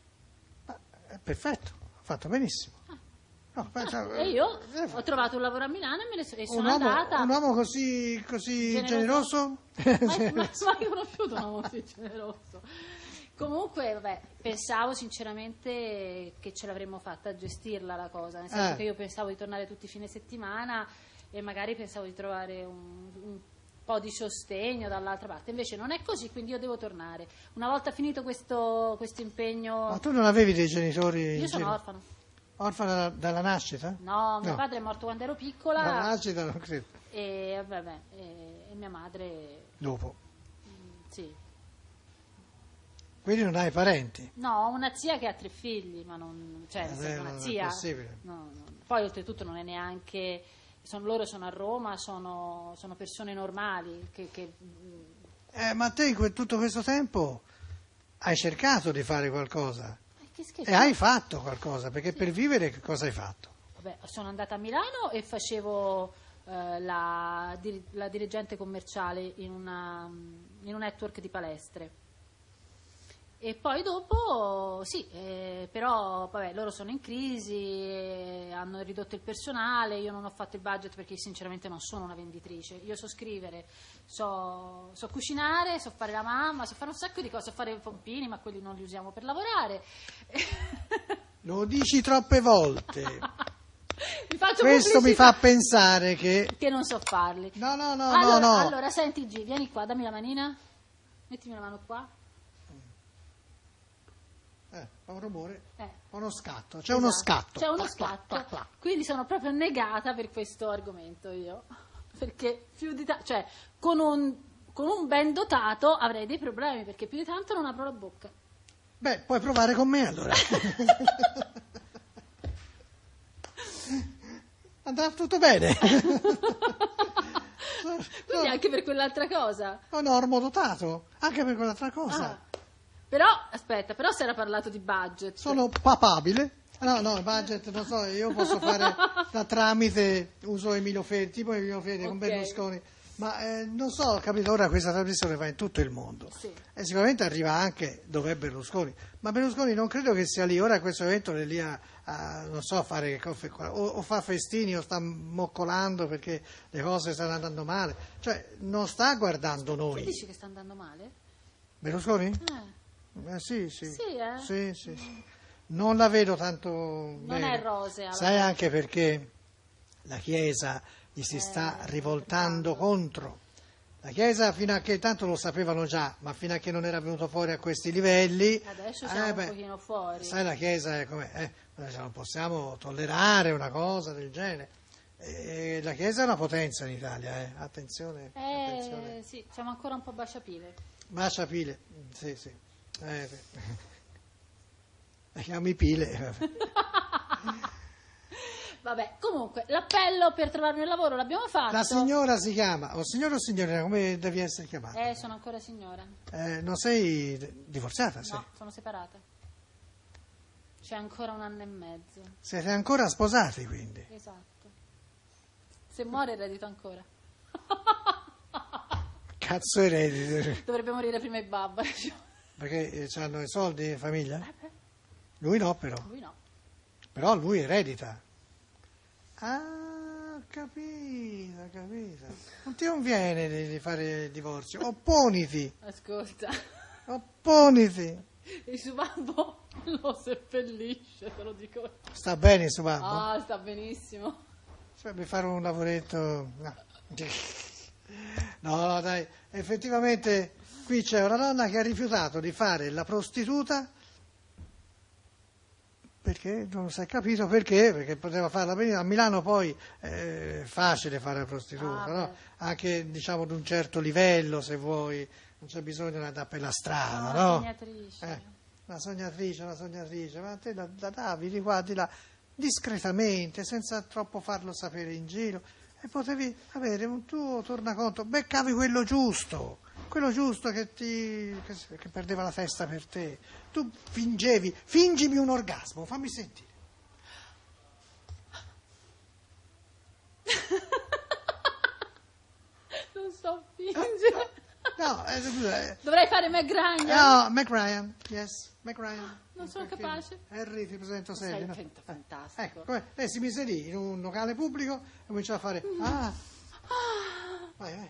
Perfetto, ha fatto benissimo. No, E io ho trovato un lavoro a Milano e sono un uomo, andata. Un uomo così generoso? Ma hai conosciuto un uomo così generoso? Comunque, vabbè, pensavo sinceramente che ce l'avremmo fatta a gestirla la cosa, nel senso che io pensavo di tornare tutti i fine settimana e magari pensavo di trovare un po' di sostegno dall'altra parte, invece non è così, quindi io devo tornare. Una volta finito questo impegno... Ma tu non avevi dei genitori? Io sono orfano. Orfana dalla nascita? No, mio padre è morto quando ero piccola. Dalla nascita non credo. E mia madre... Dopo. Sì. Quindi non hai parenti? No, ho una zia che ha 3 figli, ma non... Cioè, una zia... Non è possibile. No. Poi oltretutto non è neanche... loro sono a Roma, sono persone normali Ma te in tutto questo tempo hai cercato di fare qualcosa? Che schifo. E hai fatto qualcosa, perché per vivere che cosa hai fatto? Vabbè, sono andata a Milano e facevo la dirigente commerciale in un network di palestre. E poi dopo, sì, però vabbè, loro sono in crisi, hanno ridotto il personale, io non ho fatto il budget perché sinceramente non sono una venditrice, io so scrivere, so cucinare, so fare la mamma, so fare un sacco di cose, so fare i pompini, ma quelli non li usiamo per lavorare. Lo dici troppe volte. Questo mi fa pensare che non so farli. No. Allora, senti G, vieni qua, dammi la manina, mettimi la mano qua. Fa un rumore, uno scatto, C'è uno scatto. Clac, clac. Quindi sono proprio negata per questo argomento io, perché più di cioè con un ben dotato avrei dei problemi, perché più di tanto non apro la bocca. Beh, puoi provare con me allora. Andrà tutto bene. Quindi anche per quell'altra cosa? No, ormodotato, anche per quell'altra cosa. Però, aspetta, si era parlato di budget. Sono papabile. No, budget, non so, io posso fare da tramite, uso Emilio Fede, tipo Emilio Fede con Berlusconi. Ma non so, ho capito, ora questa trasmissione va in tutto il mondo. Sì. E sicuramente arriva anche dove è Berlusconi. Ma Berlusconi non credo che sia lì, ora a questo evento è lì non so, fare che cose qua, o fa festini o sta moccolando perché le cose stanno andando male. Cioè, non sta guardando noi. Tu dici che sta andando male? Berlusconi? Sì. Sì. Non la vedo tanto bene. Non è rosea. Sai anche perché la Chiesa gli si sta rivoltando contro. La Chiesa fino a che tanto lo sapevano già, ma fino a che non era venuto fuori a questi livelli. Adesso siamo un pochino fuori. Sai la Chiesa è com'è? Noi non possiamo tollerare una cosa del genere. La Chiesa è una potenza in Italia, attenzione. Sì, siamo ancora un po' baciapile. Baciapile, sì. La chiami Pile. Vabbè, comunque, l'appello per trovarmi un lavoro l'abbiamo fatto. La signora si chiama, o signore o signorina, come devi essere chiamata? Sono ancora signora. Non sei divorziata? No, sono separata. C'è ancora 1 anno e mezzo. Siete ancora sposati, quindi? Esatto. Se muore eredito ancora. Cazzo eredito. Dovrebbe morire prima il babbo. Perché hanno i soldi in famiglia? Lui no, però. Lui no. Però lui eredita. Ah, capito. Non ti conviene di fare il divorzio. Opponiti. Ascolta. Opponiti. Il suo babbo lo seppellisce, te lo dico. Sta bene il suo babbo? Ah, sta benissimo. Sarebbe fare un lavoretto. No, dai, effettivamente Qui c'è una donna che ha rifiutato di fare la prostituta perché non si è capito perché poteva farla benissimo. A Milano poi è facile fare la prostituta, no? Anche diciamo ad un certo livello, se vuoi, non c'è bisogno di andare per la strada, no? Una sognatrice, ma te la davi di qua, di là, discretamente, senza troppo farlo sapere in giro, e potevi avere un tuo tornaconto, beccavi quello giusto che perdeva la testa per te. Tu fingimi un orgasmo, fammi sentire. Non so fingere. No, scusa. Dovrei fare Meg Ryan. No, Meg Ryan, yes, Meg Ryan. Non sono capace. Harry, ti presento Sally. Sei fantastico. Ecco, lei si mise lì in un locale pubblico e cominciò a fare vai.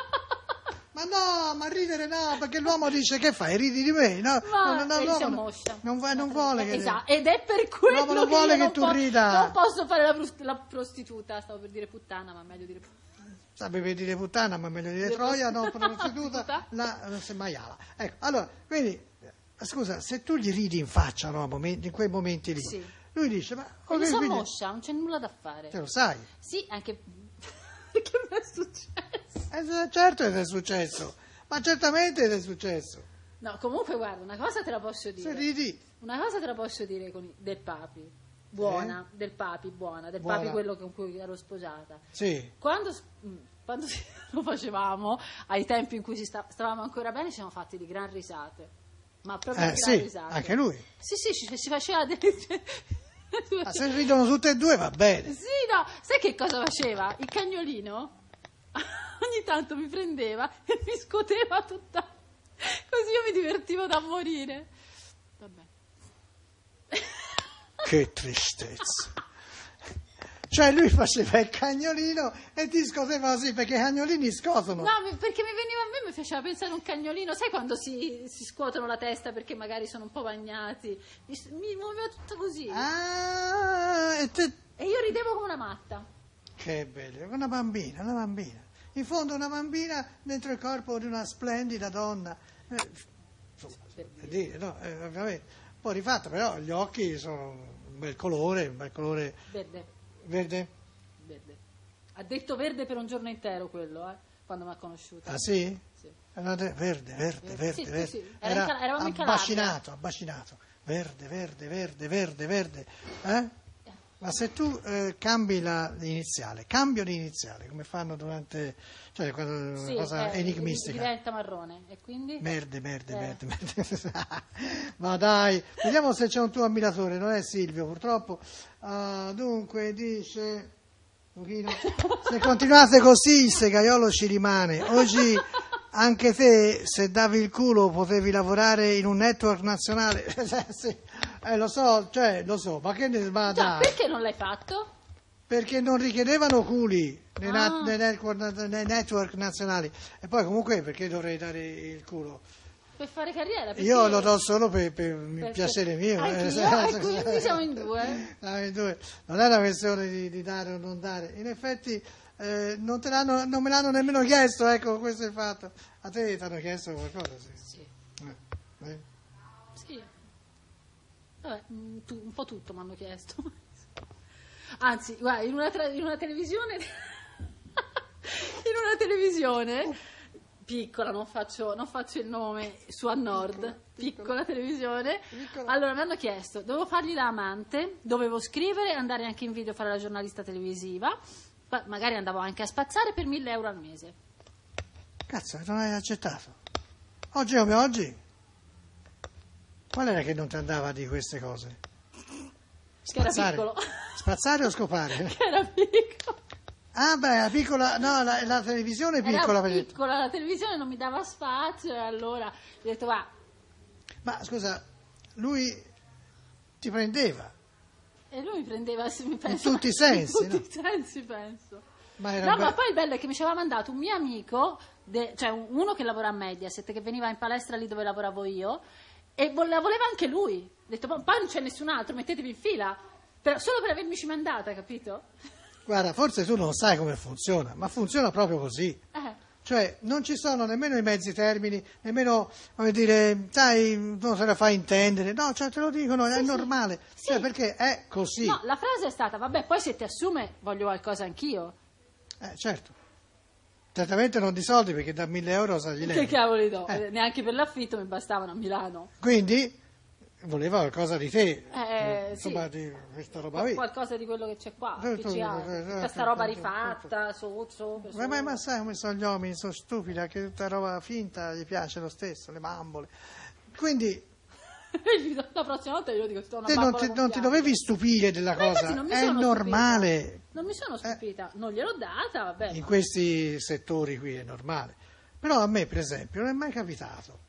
Ma ridere no, perché l'uomo dice che fai, ridi di me, no? Non vuole che... Esatto, ed è per quello l'uomo non vuole che tu rida. Non posso fare la prostituta, stavo per dire puttana, ma meglio dire puttana. Sapevi dire puttana, ma meglio dire troia, no, prostituta, maiala. Ecco, allora, quindi, scusa, se tu gli ridi in faccia, no, in quei momenti lì, sì. Lui dice, ma... Quindi si ammoscia, non c'è nulla da fare. Te lo sai? Sì, anche... Perché mi è successo? Certo che è successo, ma certamente è successo. No, comunque guarda, una cosa te la posso dire. Se ridi. Una cosa te la posso dire del papi, buona, del papi quello con cui ero sposata. Sì. Quando lo facevamo, ai tempi in cui stavamo ancora bene, ci siamo fatti di gran risate. Ma proprio di gran risate. Anche lui. Sì, ci faceva delle... Ma se ridono tutte e due va bene. Sì, no, sai che cosa faceva? Il cagnolino ogni tanto mi prendeva e mi scoteva tutta, così io mi divertivo da morire. Vabbè. Che tristezza. Cioè lui faceva il cagnolino e ti scoteva così, perché i cagnolini scotono. No, perché mi faceva pensare a un cagnolino, sai quando si scuotono la testa perché magari sono un po' bagnati, mi muoveva tutto così. E io ridevo come una matta. Che bello, una bambina. In fondo una bambina dentro il corpo di una splendida donna. Per dire, no, ovviamente. Poi rifatta, però gli occhi sono un bel colore. Verde? Ha detto verde per un giorno intero quello, quando mi ha conosciuta. Ah sì? Sì. Verde. Sì. Eravamo in Calabria. Abbacinato. Verde. Ma se tu cambio di iniziale, come fanno durante, cioè quando una cosa enigmistica. Diventa marrone, e quindi? Verde. Ma dai, vediamo se c'è un tuo ammiratore, non è Silvio purtroppo. Dunque dice, Luchino, se continuate così il segaiolo ci rimane. Oggi anche te, se davi il culo, potevi lavorare in un network nazionale. Sì. Lo so, ma che ne va a dare? Perché non l'hai fatto? Perché non richiedevano culi nei network nazionali. E poi comunque perché dovrei dare il culo? Per fare carriera. Io lo do solo per piacere mio. Quindi siamo in due. Non è una questione di dare o non dare. In effetti non me l'hanno nemmeno chiesto, ecco, questo è il fatto. A te ti hanno chiesto qualcosa? Sì. Sì. Vabbè, un po' tutto mi hanno chiesto. Anzi, guarda, in una televisione piccola, non faccio il nome, su a Nord, piccola televisione. Allora mi hanno chiesto, dovevo fargli la amante, dovevo scrivere, andare anche in video a fare la giornalista televisiva, magari andavo anche a spazzare per 1.000 euro al mese. Cazzo, non hai accettato? Oggi come oggi? Qual era che non ti andava di queste cose? Spazzare. Che era piccolo. Spazzare o scopare? Che era piccolo. La piccola, no, la televisione è piccola. Era piccola, la televisione non mi dava spazio e allora ho detto va. Ma scusa, lui ti prendeva? E lui mi prendeva, mi penso. In tutti i sensi, in tutti i sensi, penso. Ma poi il bello è che mi ci aveva mandato un mio amico, cioè uno che lavora a Mediaset, che veniva in palestra lì dove lavoravo io, e la voleva anche lui. Ho detto, poi non c'è nessun altro, mettetevi in fila, solo per avermici mandata, capito? Guarda, forse tu non sai come funziona, ma funziona proprio così. Cioè non ci sono nemmeno i mezzi termini, nemmeno, come dire, sai, non se la fai intendere, no, cioè te lo dicono, è normale, Sì. cioè perché è così. No, la frase è stata, vabbè, poi se ti assume voglio qualcosa anch'io. Certo, certamente non di soldi perché da 1.000 euro sa gli Che levi. cavoli do? Neanche per l'affitto mi bastavano a Milano. Quindi voleva qualcosa di te, insomma, sì. di questa roba qui. Qualcosa di quello che c'è qua, Sì, PCA. Questa roba rifatta, sozzo. Ma sai come sono gli uomini, sono stupidi, anche tutta roba finta gli piace lo stesso, le bambole. Quindi La prossima volta io dico, sto una te bambola non ti dovevi stupire della Ma infatti cosa, non mi è sono normale. stupita. Non mi sono stupita, non gliel'ho data, vabbè. In questi settori qui è normale. Però a me, per esempio, non è mai capitato.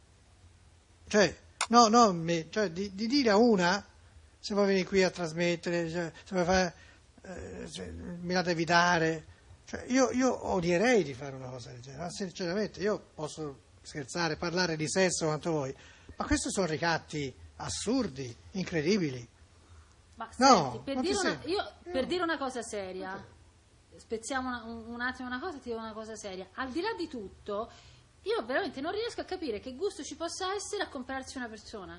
Cioè, cioè di dire a una, se vuoi venire qui a trasmettere, cioè, se vuoi fare, me la devi dare. Cioè, io odierei di fare una cosa del genere, ma sinceramente, io posso scherzare, parlare di sesso quanto vuoi, ma questi sono ricatti assurdi, incredibili. Ma No, senti, non ti sento. per dire una cosa seria, spezziamo un attimo una cosa, ti dico una cosa seria. Al di là di tutto, io veramente non riesco a capire che gusto ci possa essere a comprarsi una persona.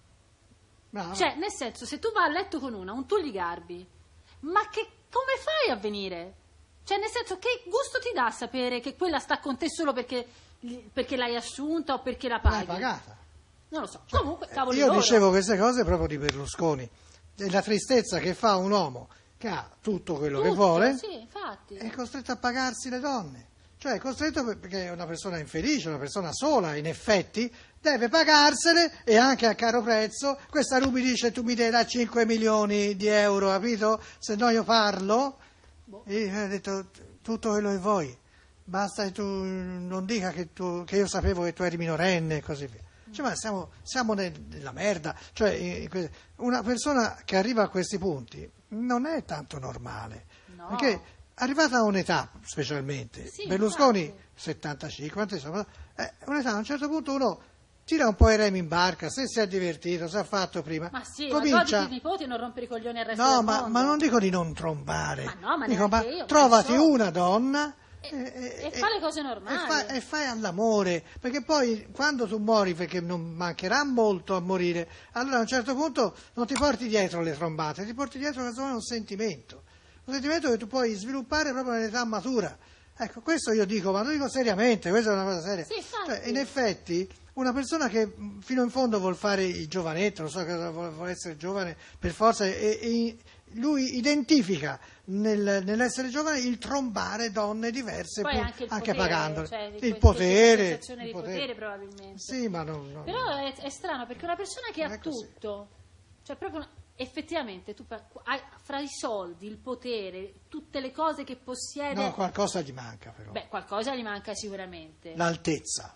No, Cioè, nel senso, se tu vai a letto con un tu gli garbi, ma come fai a venire? Cioè, nel senso, che gusto ti dà sapere che quella sta con te solo perché l'hai assunta o perché la paghi? l'hai pagata. Non lo so. Comunque, cavoli Io loro. dicevo queste cose proprio di Berlusconi. E la tristezza che fa un uomo che ha tutto quello che vuole Sì, infatti. è costretto a pagarsi le donne. Cioè è costretto perché è una persona infelice, una persona sola, in effetti, deve pagarsele e anche a caro prezzo. Questa Rubi dice tu mi devi dare 5 milioni di euro, capito? Se no io parlo. E ha detto tutto quello che vuoi. Basta che tu non dica che io sapevo che tu eri minorenne e così via. Cioè, ma siamo nella merda. Cioè, una persona che arriva a questi punti non è tanto normale. No. Perché arrivata a un'età, specialmente, Sì, Berlusconi infatti. 75, insomma, un'età, a un certo punto uno tira un po' i remi in barca, se si è divertito, se ha fatto prima. Ma sì, comincia... ma godi i nipoti e non rompere i coglioni al resto No, del ma mondo. non dico di non trombare. Ma no, ma dico, neanche io, ma trovati insomma. una donna E fa le cose normali. e fai all'amore, perché poi quando tu muori, perché non mancherà molto a morire, allora a un certo punto non ti porti dietro le trombate, ti porti dietro un sentimento che tu puoi sviluppare proprio nell'età matura. Ecco, questo io dico, ma lo dico seriamente, questa è una cosa seria. Sì, infatti. Cioè, in effetti una persona che fino in fondo vuol fare il giovanetto, non so cosa vuole essere giovane per forza, e lui identifica nell'essere giovane il trombare donne diverse, Poi anche il potere, pagandole. cioè, il questa potere. sensazione di potere probabilmente. Sì, ma non... Però è strano perché una persona che Non ha è così. tutto, cioè proprio effettivamente tu hai fra i soldi, il potere, tutte le cose che possiede, No, qualcosa gli manca però. beh, qualcosa gli manca sicuramente. L'altezza.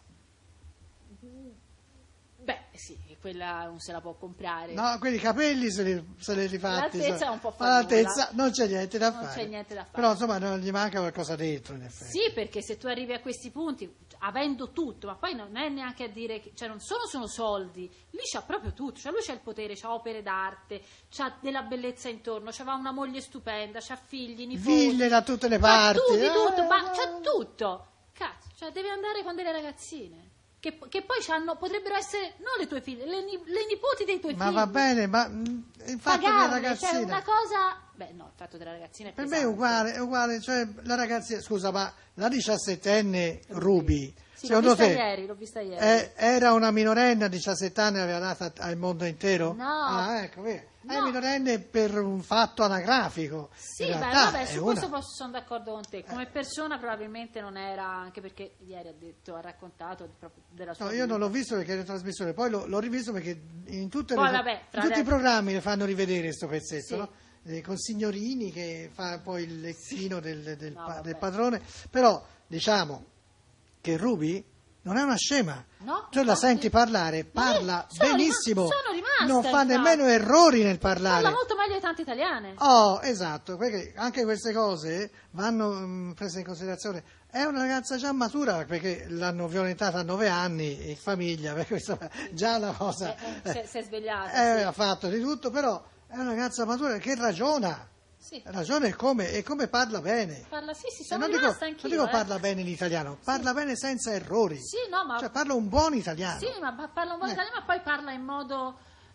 Beh, sì, quella non se la può comprare. No, quindi i capelli se li rifatti. L'altezza è un po' Ma l'altezza famosa. non c'è niente da Non fare. c'è niente da fare. Però insomma non gli manca qualcosa dentro in effetti. Sì, perché se tu arrivi a questi punti, avendo tutto, ma poi non è neanche a dire che, cioè non sono soldi, lì c'ha proprio tutto, cioè lui c'ha il potere, c'ha opere d'arte, c'ha della bellezza intorno, c'ha una moglie stupenda, c'ha figli, nipoti, Ville da tutte le c'ha parti. tutto, ma c'ha tutto. Cazzo, cioè deve andare con delle ragazzine. Che poi potrebbero essere non le tue figlie, le nipoti dei tuoi Ma figli. va bene, ma il fatto della Pagarle, ragazzina... cioè una cosa. Beh, no, il fatto della ragazzina è Per me pesante. è uguale, cioè la ragazzina, scusa, ma la 17enne Rubi, Sì, secondo te l'ho vista ieri. era una minorenne a 17 anni e aveva dato al mondo intero? No. Ah, ecco, vedi. È No. minorenne per un fatto anagrafico. Sì, In beh, realtà vabbè, è su una. questo sono d'accordo con te. Come persona probabilmente non era, anche perché ieri ha raccontato proprio della sua No, vita. io non l'ho visto perché era in trasmissione, poi l'ho rivisto perché in tutte Poi, le, vabbè, in fra tutti le- i programmi le fanno rivedere questo pezzetto, Sì. no? Con Signorini che fa poi il lezzino del No, vabbè. padrone, però diciamo che Rubi non è una scema. No, Tu la infatti. senti parlare, parla sono benissimo, sono rimasta, non fa infatti. nemmeno errori nel parlare. Parla molto meglio di tante italiane. Oh, esatto, perché anche queste cose vanno prese in considerazione. È una ragazza già matura perché l'hanno violentata a 9 anni in famiglia, perché insomma, già la cosa Si è svegliata. sì. ha fatto di tutto, però è una ragazza matura che ragiona, Sì. Ragione e come parla bene. Parla, sì, E sono non dico, rimasta anch'io. non dico parla bene l'italiano, parla bene senza errori. Sì, no, ma... Cioè parla un buon italiano. Sì, ma parla un po' italiano, ma poi parla in modo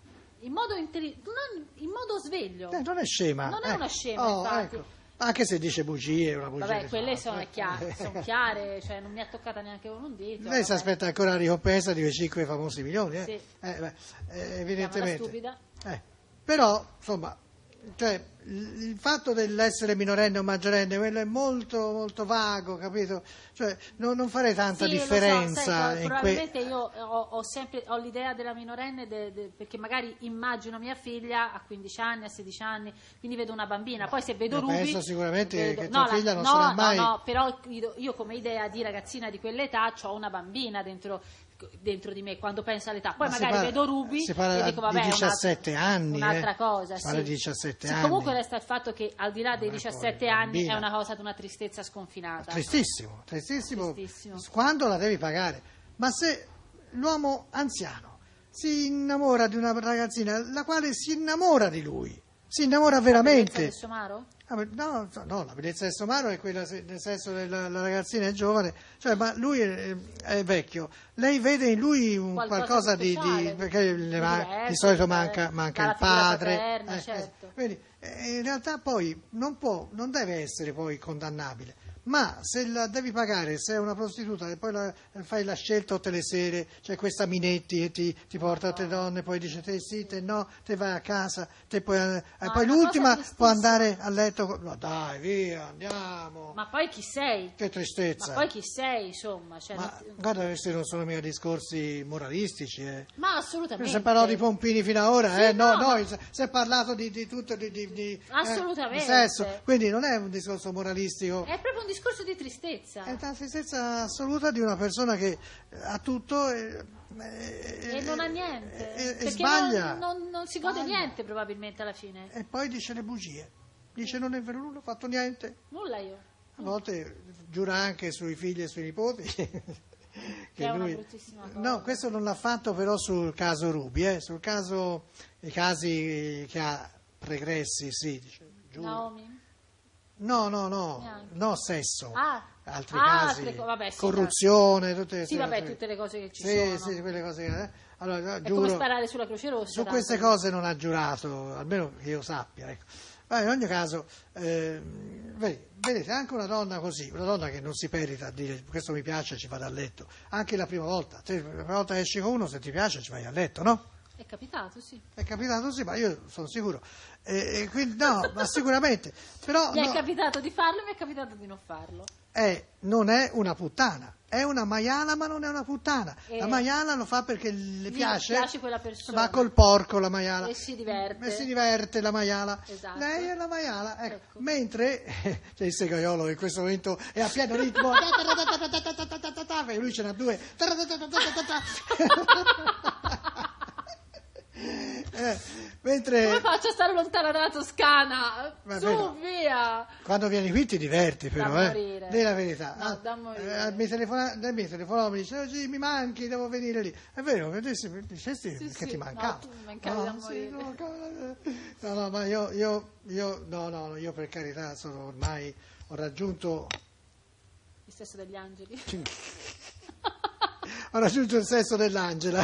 non in modo sveglio. Non è scema. Non è una scema, infatti. Ecco. Anche se dice bugie, una bugia. Vabbè, che quelle fa. sono chiare, cioè non mi ha toccata neanche con un dito. Lei si vabbè. aspetta ancora la ricompensa di quei 5 famosi milioni, Sì. evidentemente. Stupida. Però, insomma, cioè, il fatto dell'essere minorenne o maggiorenne, quello è molto, molto vago, capito? Cioè, non farei tanta Sì, differenza. Lo so, sai, probabilmente io ho sempre l'idea della minorenne perché magari immagino mia figlia a 15 anni, a 16 anni, quindi vedo una bambina. Poi se vedo Ruby... Penso sicuramente vedo, che tua figlia non sarà mai... No, però io come idea di ragazzina di quell'età ho una bambina dentro di me quando penso all'età. Poi magari vedo Ruby e dico vabbè, di 17 anni, un'altra cosa. Si parla di 17 anni. Comunque resta il fatto che al di là dei 17 anni bambina. è una cosa di una tristezza sconfinata. Tristissimo. Quando la devi pagare. Ma se l'uomo anziano si innamora di una ragazzina, la quale si innamora di lui, si innamora veramente. Del somaro? No, la bellezza del somaro è quella nel senso che la ragazzina è giovane, cioè, ma lui è vecchio. Lei vede in lui qualcosa di perché di solito manca il padre. Paterna, certo. Quindi, in realtà poi non deve essere poi condannabile. Ma se la devi pagare, se è una prostituta e poi fai la scelta tutte le sere, c'è questa Minetti che ti porta a te donne, poi dice te sì, te no, te vai a casa, poi l'ultima può andare a letto, no dai via, andiamo. Ma poi chi sei? Che tristezza. Ma poi chi sei, insomma? Cioè, guarda, questi non sono mica discorsi moralistici. Ma assolutamente. Si è parlato di pompini fino ad ora, sì, si è parlato di tutto, di assolutamente. sesso, quindi non è un discorso moralistico. È proprio un discorso di tristezza. È una tristezza assoluta di una persona che ha tutto e non ha niente. E sbaglia. Non si gode niente probabilmente alla fine. E poi dice le bugie. Dice non è vero, non ho fatto niente. Nulla io. A volte giura anche sui figli e sui nipoti. Che è una bruttissima cosa. No, questo non l'ha fatto però sul caso Ruby, sul caso, i casi che ha pregressi, sì, dice, giuro. Naomi? No, sesso. Altri casi, vabbè, sì, corruzione, tutte tutte le cose che ci sono. Sì, quelle cose che... Allora, è giuro, come sparare sulla Croce Rossa. Su queste cose non ha giurato, almeno che io sappia. Ecco. Ma in ogni caso, vedete, anche una donna così, una donna che non si perita a dire questo mi piace, ci vado a letto, anche la prima volta, la prima volta esci con uno, se ti piace ci vai a letto, no? È capitato, sì. È capitato, sì, ma io sono sicuro. Quindi, no, ma sicuramente. Però, mi è capitato di farlo e mi è capitato di non farlo. Non è una puttana, è una maiala, ma non è una puttana. La maiala lo fa perché le piace quella persona. Va col porco la maiala. E si diverte. E si diverte la maiala. Esatto. Lei è la maiala. Ecco. Mentre c'è il segaiolo che in questo momento è a pieno ritmo. E lui ce n'ha due. Mentre... Come faccio a stare lontana dalla Toscana? Via! Quando vieni qui ti diverti però, da morire. Dì la verità. No, da morire. Mi telefonò, mi dice, oggi mi manchi, devo venire lì. È vero, mi dicesti che ti mancava. No, tu mancavi da morire. No, ma io per carità ormai ho raggiunto... Il sesso degli angeli. Ho raggiunto il sesso dell'angela.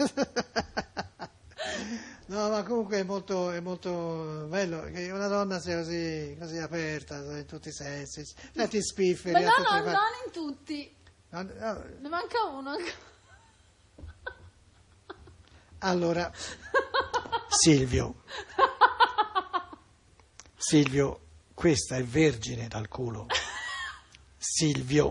No, ma comunque è molto bello che una donna sia così aperta in tutti i sensi, ti spifferi. Ma non in tutti. Ne manca uno. Allora, Silvio, questa è vergine dal culo. Silvio.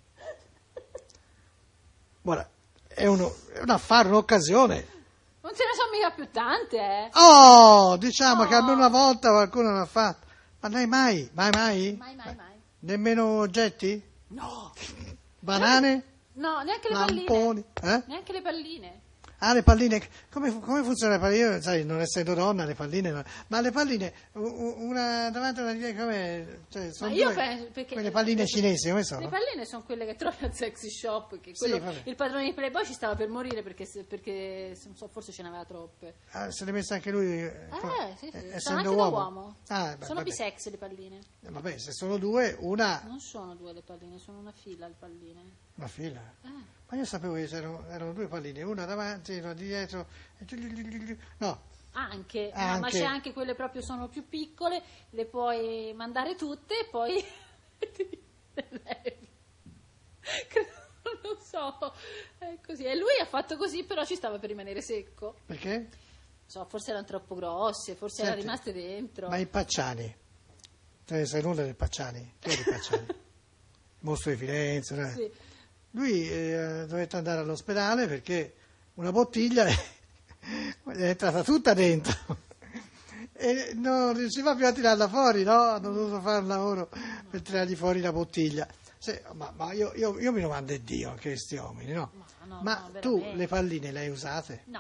Guarda, è un affare, un'occasione. Non ce ne sono mica più tante, Diciamo che almeno una volta qualcuno l'ha fatto. Ma lei mai? Mai. Nemmeno oggetti? No. Banane? No, neanche le Lamponi? palline. Neanche le palline. Ah, le palline, come funziona le palline? Io, sai, non essendo donna, le palline, ma le palline, una davanti alla come, cioè, sono Ma io due, penso, perché quelle palline cinesi, come sono? le palline sono quelle che trovi al sexy shop, che Sì, quello- vabbè. il padrone di Playboy ci stava per morire perché non so, forse ce n'aveva troppe. Ah, se le ha messe anche lui, Sì, sì. Sono essendo anche da uomo. Ah, beh, Sono vabbè. bisex le palline. Vabbè, se sono due, una Non sono due le palline, sono una fila le palline. fila. Eh. Ma io sapevo che erano due palline, una davanti, una dietro. No, Anche, no, Anche. ma c'è anche quelle proprio sono più piccole, le puoi mandare tutte e poi non so, è così. E lui ha fatto così, però ci stava per rimanere secco. perché? Non so, forse erano troppo grosse, forse erano Senti, rimaste dentro. Ma i Pacciani, te ne sai nulla dei Pacciani? Chi è i Pacciani? Mostro di Firenze, no? Sì. Lui dovette andare all'ospedale perché una bottiglia è entrata tutta dentro e non riusciva più a tirarla fuori, no? Hanno dovuto fare un lavoro per tirargli fuori la bottiglia. Ma io mi domando è Dio anche questi uomini, no? No, Ma no, tu veramente. le palline le hai usate? No,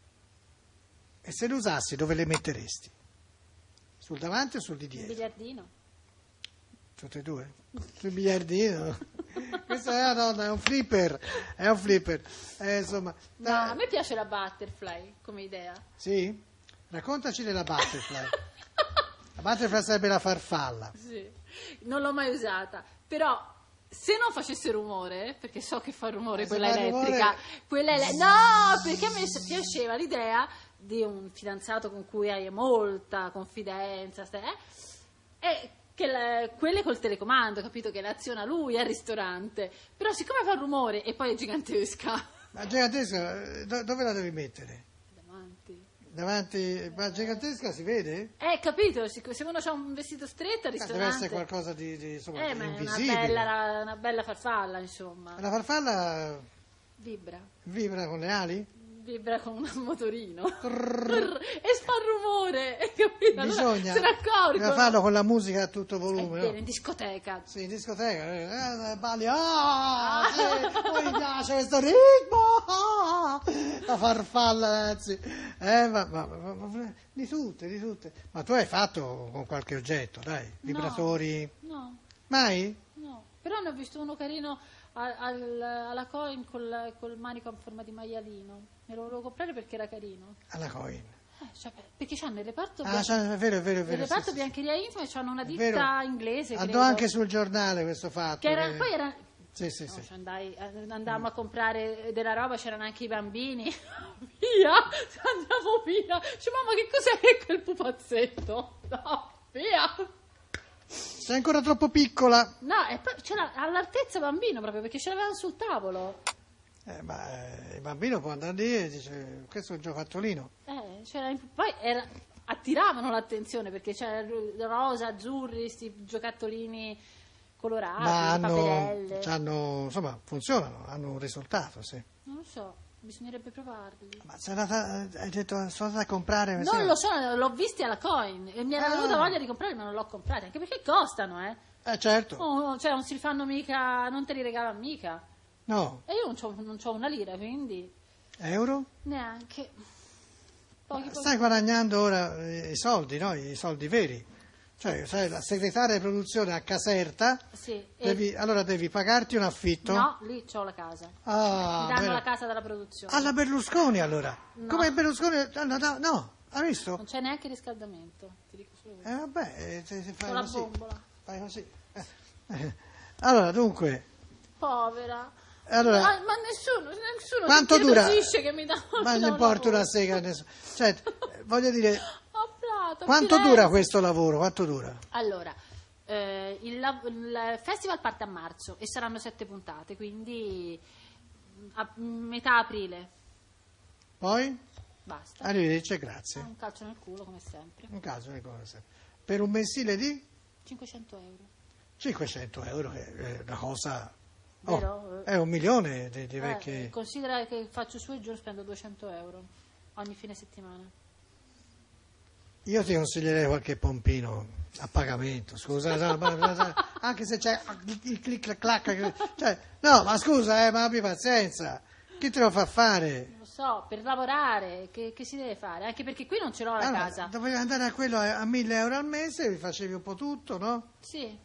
E se le usassi dove le metteresti? Sul davanti o sul di il dietro? biliardino. Tutte e due? Sul biliardino? Questo è un flipper, è un flipper. Insomma, No, a me piace la butterfly come idea. sì? Raccontaci della butterfly. La butterfly sarebbe la farfalla. Sì, non l'ho mai usata, però se non facesse rumore, perché so che fa rumore Se quella fa elettrica, rumore- no, perché a me piaceva l'idea di un fidanzato con cui hai molta confidenza, e che quelle col telecomando, capito, che le aziona lui al ristorante, però siccome fa rumore e poi è gigantesca, Ma gigantesca, dove la devi mettere? davanti. Davanti, ma gigantesca si vede? Capito, se uno ha un vestito stretto al Deve ristorante, essere qualcosa di insomma, ma è invisibile. una bella farfalla, insomma, La farfalla vibra. vibra con le ali? Vibra con un motorino e fa rumore, capito? Allora Bisogna se ne accorgono. farlo con la musica a tutto volume, Bene, no? in discoteca. Sì, in discoteca, balli, poi mi piace questo ritmo, la farfalla, ragazzi, ma di tutte, ma tu hai fatto con qualche oggetto, dai, vibratori, No, mai? no. Però ne ho visto uno carino alla Coin col manico a forma di maialino. Me lo volevo comprare perché era carino. Alla coin. Perché c'hanno il reparto, È vero, il reparto sì, sì. biancheria intima e c'hanno una È vero. ditta inglese, Andò credo. anche sul giornale questo fatto. Che poi era... Sì, sì, No, sì. cioè andavamo a comprare della roba, c'erano anche i bambini. Via, andiamo via. Dice, mamma, che cos'è quel pupazzetto? No, via. Sei ancora troppo piccola. No, e poi c'era all'altezza bambino proprio, perché ce l'avevano sul tavolo. Il bambino può andare lì e dice, questo è un giocattolino. Poi attiravano l'attenzione, perché c'era rosa, azzurri, questi giocattolini colorati, Ma paperelle. insomma, funzionano, hanno un risultato, sì. Non lo so, bisognerebbe provarli. Ma hai detto, sono andata a comprare... Non lo so, l'ho visti alla Coin e mi era venuta voglia di comprarli, ma non l'ho comprati, anche perché costano, certo, Cioè non si rifanno mica, non te li regalano mica. no, E io non c'ho una lira, quindi euro? neanche. Pochi. Stai guadagnando ora i soldi, no? I soldi veri. Cioè, sai, la segretaria di produzione a Caserta, Sì. allora devi pagarti un affitto? No, lì c'ho la casa. Ah, Mi danno bene. la casa dalla produzione. Alla Berlusconi allora. No. Come Berlusconi? No, hai visto? Non c'è neanche riscaldamento, ti dico solo questo. Vabbè, se fai Con la così. bombola. Fai così. Allora, dunque, Povera. allora, Ma nessuno quanto si dura? incuriosisce che mi dà Ma mi dà non un importa una lavoro. sega a nessuno. Cioè, voglio dire, Ho plato, quanto Firenze. dura questo lavoro? Quanto dura? Allora, il festival parte a marzo e saranno 7 puntate, quindi a metà aprile. Poi? Basta. Arrivederci e grazie. Un calcio nel culo come sempre. Un caso di cosa. Per un mensile di 500 euro. 500 euro, che è una cosa... Vero? è 1 milione di vecchi... Considera che faccio su e giù, spendo 200 euro ogni fine settimana. Io ti consiglierei qualche pompino a pagamento, scusa, anche se c'è il clic clac, cioè, no, ma scusa, ma abbi pazienza. Chi te lo fa fare? Non lo so, per lavorare, che si deve fare? Anche perché qui non ce l'ho la casa. Dovevi andare a quello a 1.000 euro al mese, vi facevi un po' tutto, no? Sì,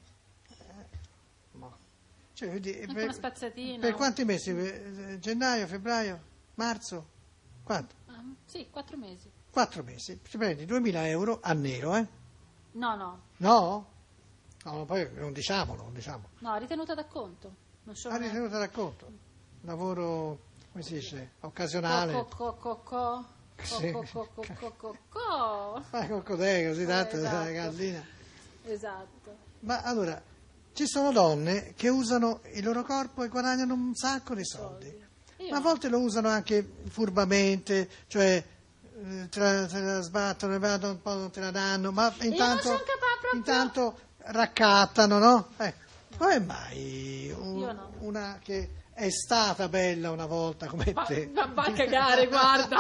Cioè, vedi, anche una spazzatina. per quanti mesi? Gennaio, febbraio, marzo? Quanto? Sì, 4 mesi. 4 mesi. Ti prendi 2.000 euro a nero, eh? No. No? No, poi non diciamolo. No, ritenuta d'acconto. Non sono Ritenuta d'acconto. Lavoro, come si dice, occasionale. Sì. Fai coccodè così tanto, Esatto. la gallina. Esatto. Ma allora, ci sono donne che usano il loro corpo e guadagnano un sacco di soldi. Ma a volte lo usano anche furbamente, cioè te la sbattono, un po' non te la danno, ma intanto raccattano, no? Come mai una che è stata bella una volta come te? Va a cagare, guarda.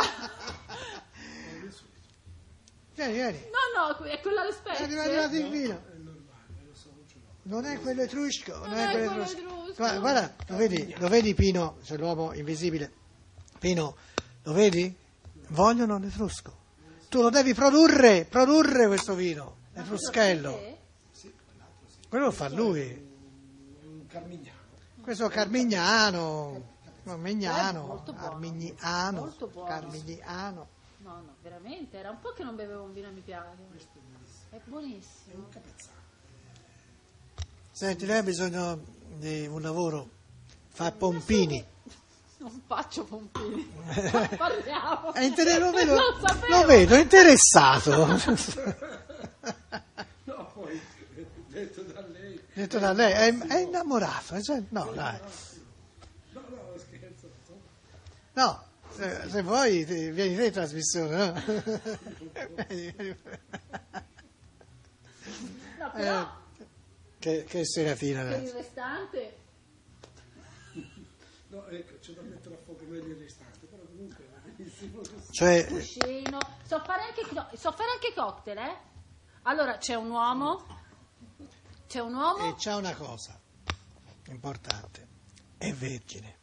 Vieni. No, è quella alle spezie. È arrivato il vino. Non è quello etrusco, non è quello etrusco. Guarda, lo vedi Pino, c'è l'uomo invisibile. Pino, lo vedi? Vogliono l'etrusco. Tu lo devi produrre questo vino, l'etruschello. Quello lo fa lui. Questo Carmignano, molto buono. Armignano, Molto buono. Carmignano. No, veramente, era un po' che non bevevo un vino e mi piace. È buonissimo. Senti, lei ha bisogno di un lavoro, fa pompini. Non faccio pompini. Parliamo. Lo vedo interessato. No, poi detto da lei, è innamorato. No, dai. No, scherzo. No, se vuoi vieni te in trasmissione, no? No, però che seratina. per il restante... No, ecco, c'è da mettere a fuoco meglio il restante, però comunque va benissimo così. Cioè, Cuscino. So fare anche cocktail, eh? Allora, c'è un uomo... e c'ha una cosa importante, è vergine.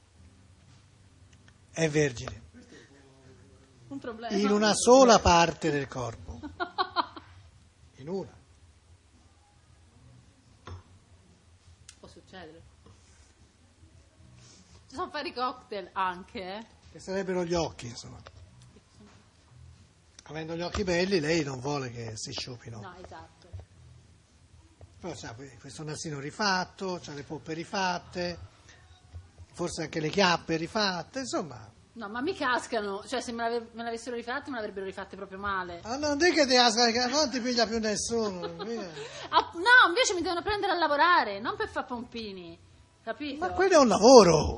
Un problema. In una sola parte del corpo. In una. Può succedere. Ci sono fare i cocktail anche, eh? Che sarebbero gli occhi, insomma. Avendo gli occhi belli, lei non vuole che si sciupino. No, esatto. Però sa, questo nasino rifatto, c'ha le poppe rifatte, forse anche le chiappe rifatte, insomma. No, ma mi cascano, cioè se me l'avessero rifatte me l'avrebbero rifatte proprio male. Ah, non dica che ti casca, non ti piglia più nessuno. No, invece mi devono prendere a lavorare, non per fare pompini, capito? Ma quello è un lavoro.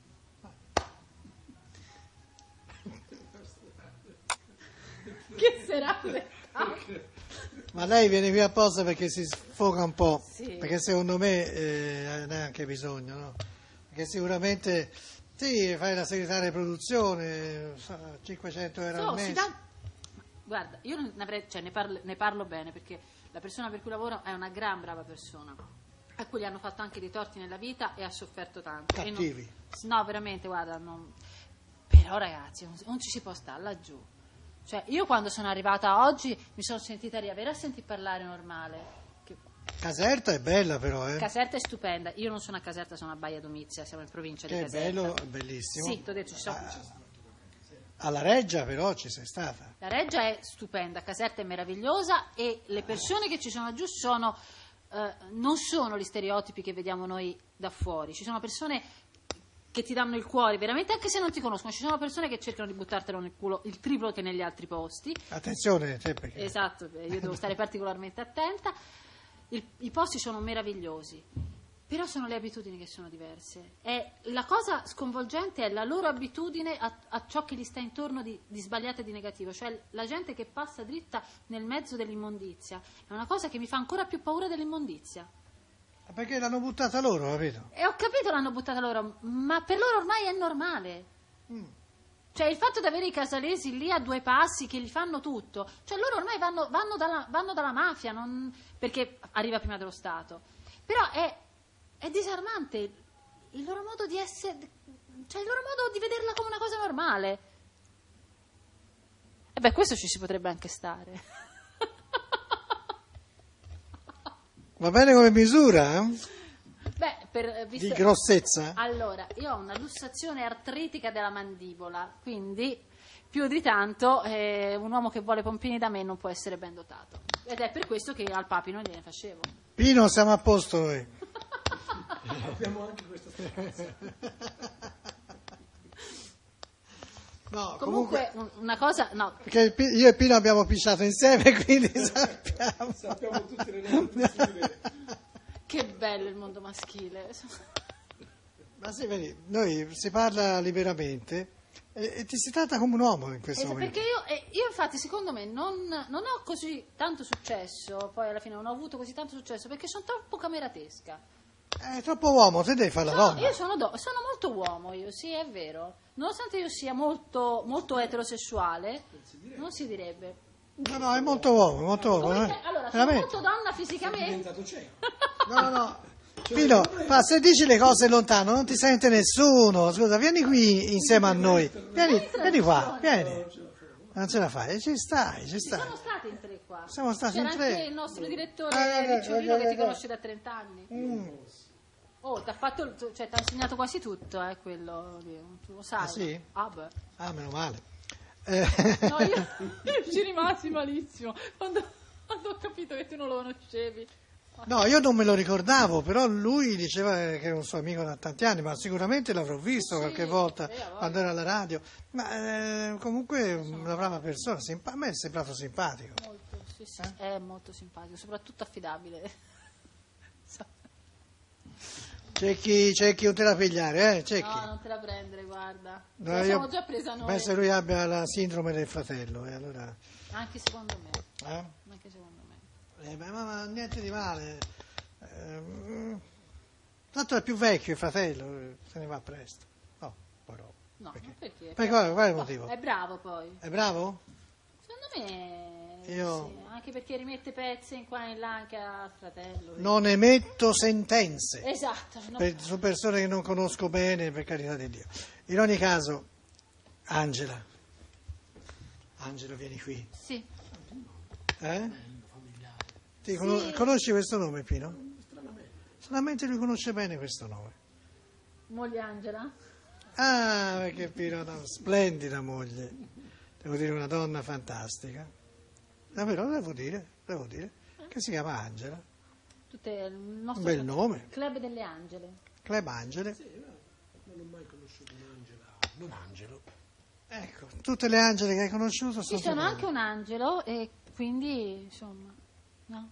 Che serate! Ma lei viene qui apposta perché si sfoga un po', Sì. perché secondo me neanche bisogno, no? Perché sicuramente sì, fai la segretaria di produzione, 500 euro al mese. Guarda, io ne parlo bene perché la persona per cui lavoro è una gran brava persona, a cui gli hanno fatto anche dei torti nella vita e ha sofferto tanto. Cattivi. No, veramente, guarda, però ragazzi, non ci si può stare laggiù. Cioè, io quando sono arrivata oggi mi sono sentita riavere a sentir parlare normale. Caserta è bella però, Caserta è stupenda. Io non sono a Caserta, sono a Baia Domizia, siamo in provincia che di è Caserta. bello, bellissimo. Sì, ti ho detto, Alla Reggia però ci sei stata. La Reggia è stupenda, Caserta è meravigliosa e le persone che ci sono giù non sono gli stereotipi che vediamo noi da fuori. Ci sono persone che ti danno il cuore, veramente, anche se non ti conoscono. Ci sono persone che cercano di buttartelo nel culo il triplo che negli altri posti. Attenzione, perché... Esatto, io devo stare particolarmente attenta. I posti sono meravigliosi, però sono le abitudini che sono diverse. E la cosa sconvolgente è la loro abitudine a ciò che gli sta intorno di sbagliato e di negativo, cioè la gente che passa dritta nel mezzo dell'immondizia. È una cosa che mi fa ancora più paura dell'immondizia. Perché l'hanno buttata loro, capito? E ho capito l'hanno buttata loro, ma per loro ormai è normale. Cioè il fatto di avere i casalesi lì a 2 passi che gli fanno tutto, cioè loro ormai vanno dalla mafia, perché arriva prima dello Stato. Però è disarmante il loro modo di essere, cioè il loro modo di vederla come una cosa normale. E beh, questo ci si potrebbe anche stare. Va bene come misura? Beh, Di grossezza? Allora, io ho una lussazione artritica della mandibola, quindi più di tanto un uomo che vuole pompini da me non può essere ben dotato. Ed è per questo che al papi non gliene facevo. Pino, siamo a posto noi. Abbiamo anche questa speranza. No, Comunque una cosa, no, perché io e Pino abbiamo pisciato insieme, quindi sappiamo. Sappiamo tutte le nostre possibili. che bello il mondo maschile. Ma sì, vedi, noi si parla liberamente e ti si tratta come un uomo in questo momento. Perché io infatti secondo me non ho così tanto successo, poi alla fine non ho avuto così tanto successo perché sono troppo cameratesca. È troppo uomo, te devi fare la donna. Io sono molto uomo, io sì, è vero. Nonostante io sia molto, molto eterosessuale, non si direbbe. No, è molto uomo, molto uomo. Allora, sono Veramente. molto donna fisicamente. Diventato cieco. No. Pino, ma se dici le cose lontano non ti sente nessuno. Scusa, vieni qui insieme a noi. Vieni qua, vieni. Non ce la fai, ci stai. Siamo stati in 3 qua. Siamo stati C'era in 3. anche il nostro direttore Ricciolino che ti conosce da 30 anni. Oh, t'ha insegnato quasi tutto, quello lì, tu lo sai. Ah, sì? Ah, beh. Ah, meno male. No, io ci rimasi malissimo quando ho capito che tu non lo conoscevi. No, io non me lo ricordavo, però lui diceva che era un suo amico da tanti anni, ma sicuramente l'avrò visto qualche volta quando era alla radio. Ma comunque è una brava persona, a me è sembrato simpatico. Molto, sì, è molto simpatico, soprattutto affidabile. C'è chi non te la pigliare, c'è chi. No, non te la prendere, guarda. No, La siamo già presa noi. Penso lui abbia la sindrome del fratello, allora. Anche secondo me. Anche secondo me. Ma niente di male. Tanto è più vecchio il fratello, se ne va presto. No, poi no. No, perché? Qual è il motivo? È bravo poi. È bravo? Secondo me Io- sì, anche perché rimette pezzi in qua e in là anche al fratello. Non emetto sentenze Esatto. No. su persone che non conosco bene, per carità di Dio. In ogni caso, Angela, vieni qui. Sì. Conosci questo nome, Pino? Stranamente lui conosce bene questo nome. Moglie Angela? Ah, perché Pino ha una splendida moglie, devo dire una donna fantastica. Davvero, devo dire, che si chiama Angela. Il nostro Un bel nome. Club delle Angele. Club Angele. Non ho mai conosciuto un'Angela, non Angelo. Ecco, tutte le Angele che hai conosciuto Ci sono sono tutte anche un angelo e quindi insomma, no?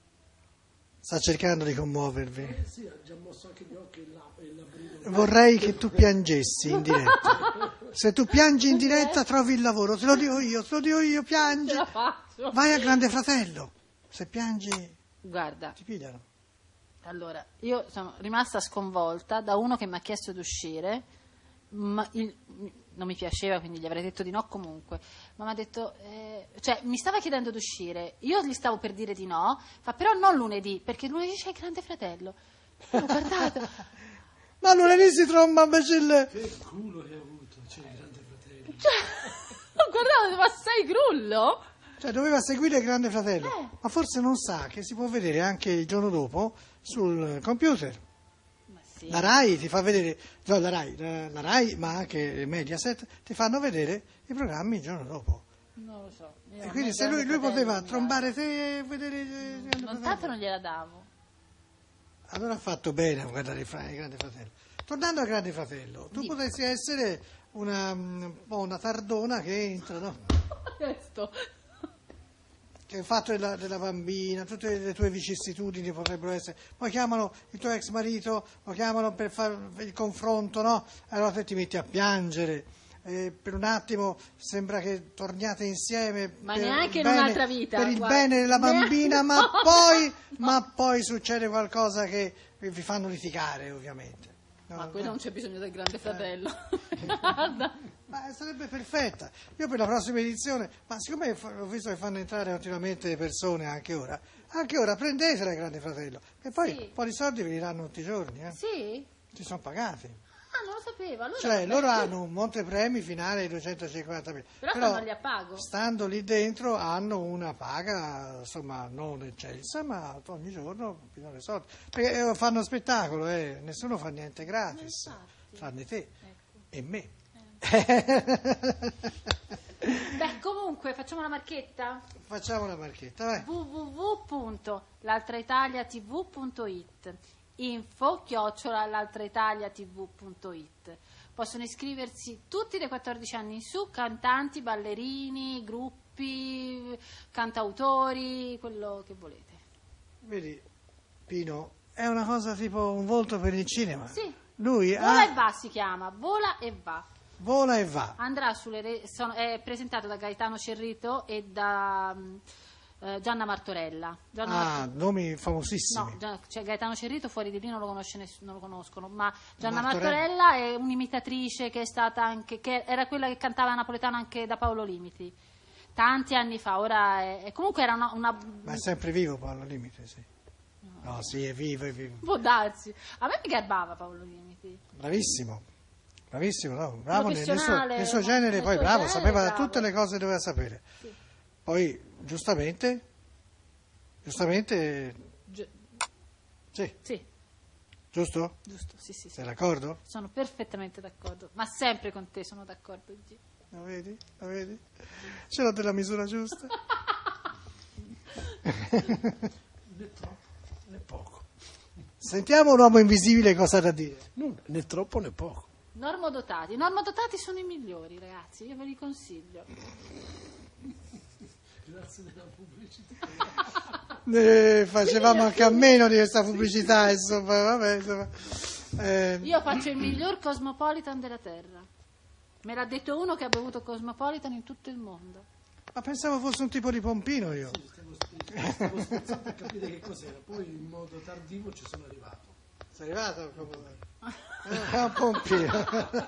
Sta cercando di commuovervi. Sì, ha già mosso anche gli occhi e la brido. Vorrei che tu piangessi in diretta. Se tu piangi in diretta trovi il lavoro, te lo dico io, piangi. Ce la faccio. Vai al Grande Fratello. Se piangi Guarda, ti pigliano. allora, io sono rimasta sconvolta da uno che mi ha chiesto di uscire, ma non mi piaceva, quindi gli avrei detto di no comunque, ma mi ha detto, cioè mi stava chiedendo di uscire, io gli stavo per dire di no, però non lunedì, perché lunedì c'è il Grande Fratello. L'ho guardato. Ma lunedì si tromba invece il... Che culo che ha avuto, c'è il Grande Fratello. Ho guardato, ma sei grullo? Cioè doveva seguire il Grande Fratello. Ma forse non sa che si può vedere anche il giorno dopo sul computer. Ma sì. La Rai ti fa vedere, no, la Rai, ma anche Mediaset ti fanno vedere i programmi il giorno dopo. Non lo so. E quindi se lui poteva trombare te e vedere il Grande Non Fratello. tanto non gliela davo. Allora ha fatto bene a guardare il Grande Fratello. Tornando al Grande Fratello, tu potresti essere un po' una tardona che entra, no? Questo. Che il fatto della bambina, tutte le tue vicissitudini potrebbero essere. Poi chiamano il tuo ex marito, lo chiamano per fare il confronto, no? Allora te ti metti a piangere. Per un attimo sembra che torniate insieme. Ma per neanche il in bene- un'altra vita, Per il guarda. bene della bambina, No. ma poi succede qualcosa che vi fanno litigare, ovviamente. No, Ma quello non c'è bisogno del Grande Fratello. Ma sarebbe perfetta. Io per la prossima edizione, ma siccome ho visto che fanno entrare continuamente persone anche ora prendetela il Grande Fratello, e poi Sì. un po' di soldi ve li danno tutti i giorni. Sì? Si sono pagati. Ah, non lo sapevo. Allora, Cioè, loro hanno un montepremi finale di 250.000. Però stanno lì a pago. Stando lì dentro hanno una paga, insomma, non eccelsa, ma ogni giorno pigliano i soldi. Perché fanno spettacolo, nessuno fa niente gratis, tranne te e me. Beh, comunque, facciamo una marchetta? Facciamo una marchetta, vai. www.l'altraitaliatv.it info@l'altraitaliatv.it. Possono iscriversi tutti dai 14 anni in su, cantanti, ballerini, gruppi, cantautori, quello che volete. Vedi, Pino, è una cosa tipo un volto per il cinema. Sì, Lui Vola e va si chiama, Vola e va. vola e va. Andrà è presentato da Gaetano Cerrito e da Gianna Martorella. Nomi famosissimi. No, cioè Gaetano Cerrito fuori di lì non lo conosce non lo conoscono, ma Gianna Martorella. Martorella è un'imitatrice che è stata anche, che era quella che cantava napoletano anche da Paolo Limiti tanti anni fa. Ora comunque era una. Ma è sempre vivo Paolo Limite, sì. No, sì, è vivo, è vivo. Può darsi. A me mi garbava Paolo Limiti. Bravissimo, no, bravo nel Professionale, suo genere, nel poi suo bravo, genere, sapeva bravo. tutte le cose che doveva sapere. Sì. Poi, giustamente, sì, Sì, giusto? giusto, sì. Sei d'accordo? Sono perfettamente d'accordo, ma sempre con te sono d'accordo, G. Lo vedi? Ce l'ho della misura giusta. Né troppo né poco. Sentiamo un uomo invisibile cosa ha da dire. Né troppo né poco. Normodotati sono i migliori, ragazzi, io ve li consiglio. Grazie della pubblicità. Facevamo anche a meno di questa pubblicità, insomma, vabbè, insomma. Io faccio il miglior Cosmopolitan della terra. Me l'ha detto uno che ha bevuto Cosmopolitan in tutto il mondo. Ma pensavo fosse un tipo di pompino io. Stavo scherzando a capire che cos'era, poi in modo tardivo ci sono arrivato. Sei arrivato? È un pompino.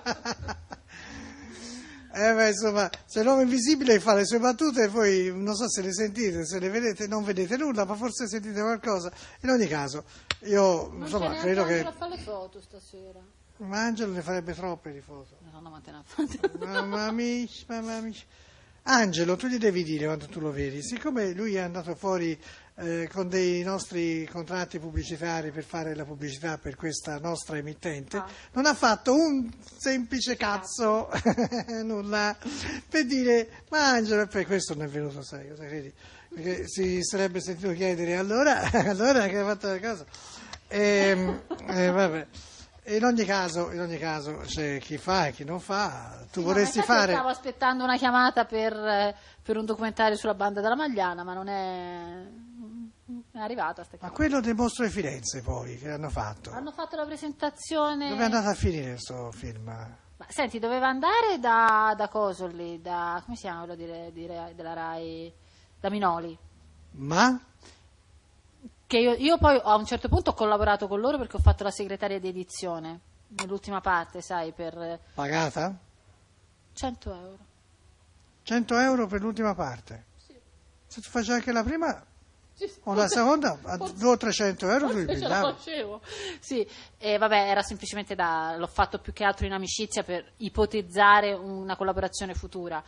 Ma insomma, se l'uomo invisibile fa le sue battute, voi non so se le sentite, se le vedete, non vedete nulla, ma forse sentite qualcosa. In ogni caso, io Non insomma c'è credo neanche che. a fare le foto stasera. Ma Angelo ne farebbe troppe di foto. Madonna, ma te ne ha fatte. Mamma mia. Angelo, tu gli devi dire quando tu lo vedi, siccome lui è andato fuori con dei nostri contratti pubblicitari per fare la pubblicità per questa nostra emittente, non ha fatto un semplice cazzo, nulla, per dire, ma Angelo, e per questo non è venuto, sai, cosa credi? Perché si sarebbe sentito chiedere, allora che ha fatto la cosa? Vabbè. In ogni caso c'è chi fa e chi non fa. Tu vorresti infatti fare. Stavo aspettando una chiamata per un documentario sulla banda della Magliana, ma non è arrivata sta Ma chiamata. quello del Mostro di Firenze poi che hanno fatto. Hanno fatto la presentazione. Dove è andata a finire questo film? Ma, senti, doveva andare da coso lì, come si chiama quello della Rai? Da Minoli. Ma? Che io poi a un certo punto ho collaborato con loro perché ho fatto la segretaria di edizione nell'ultima parte, sai, per Pagata? 100 euro. 100 euro per l'ultima parte. Sì. Se tu facevi anche la prima Sì, o la seconda, a 200 o 300 euro tu li forse ce la pigliavi. facevo. Sì, e vabbè, era semplicemente l'ho fatto più che altro in amicizia per ipotizzare una collaborazione futura.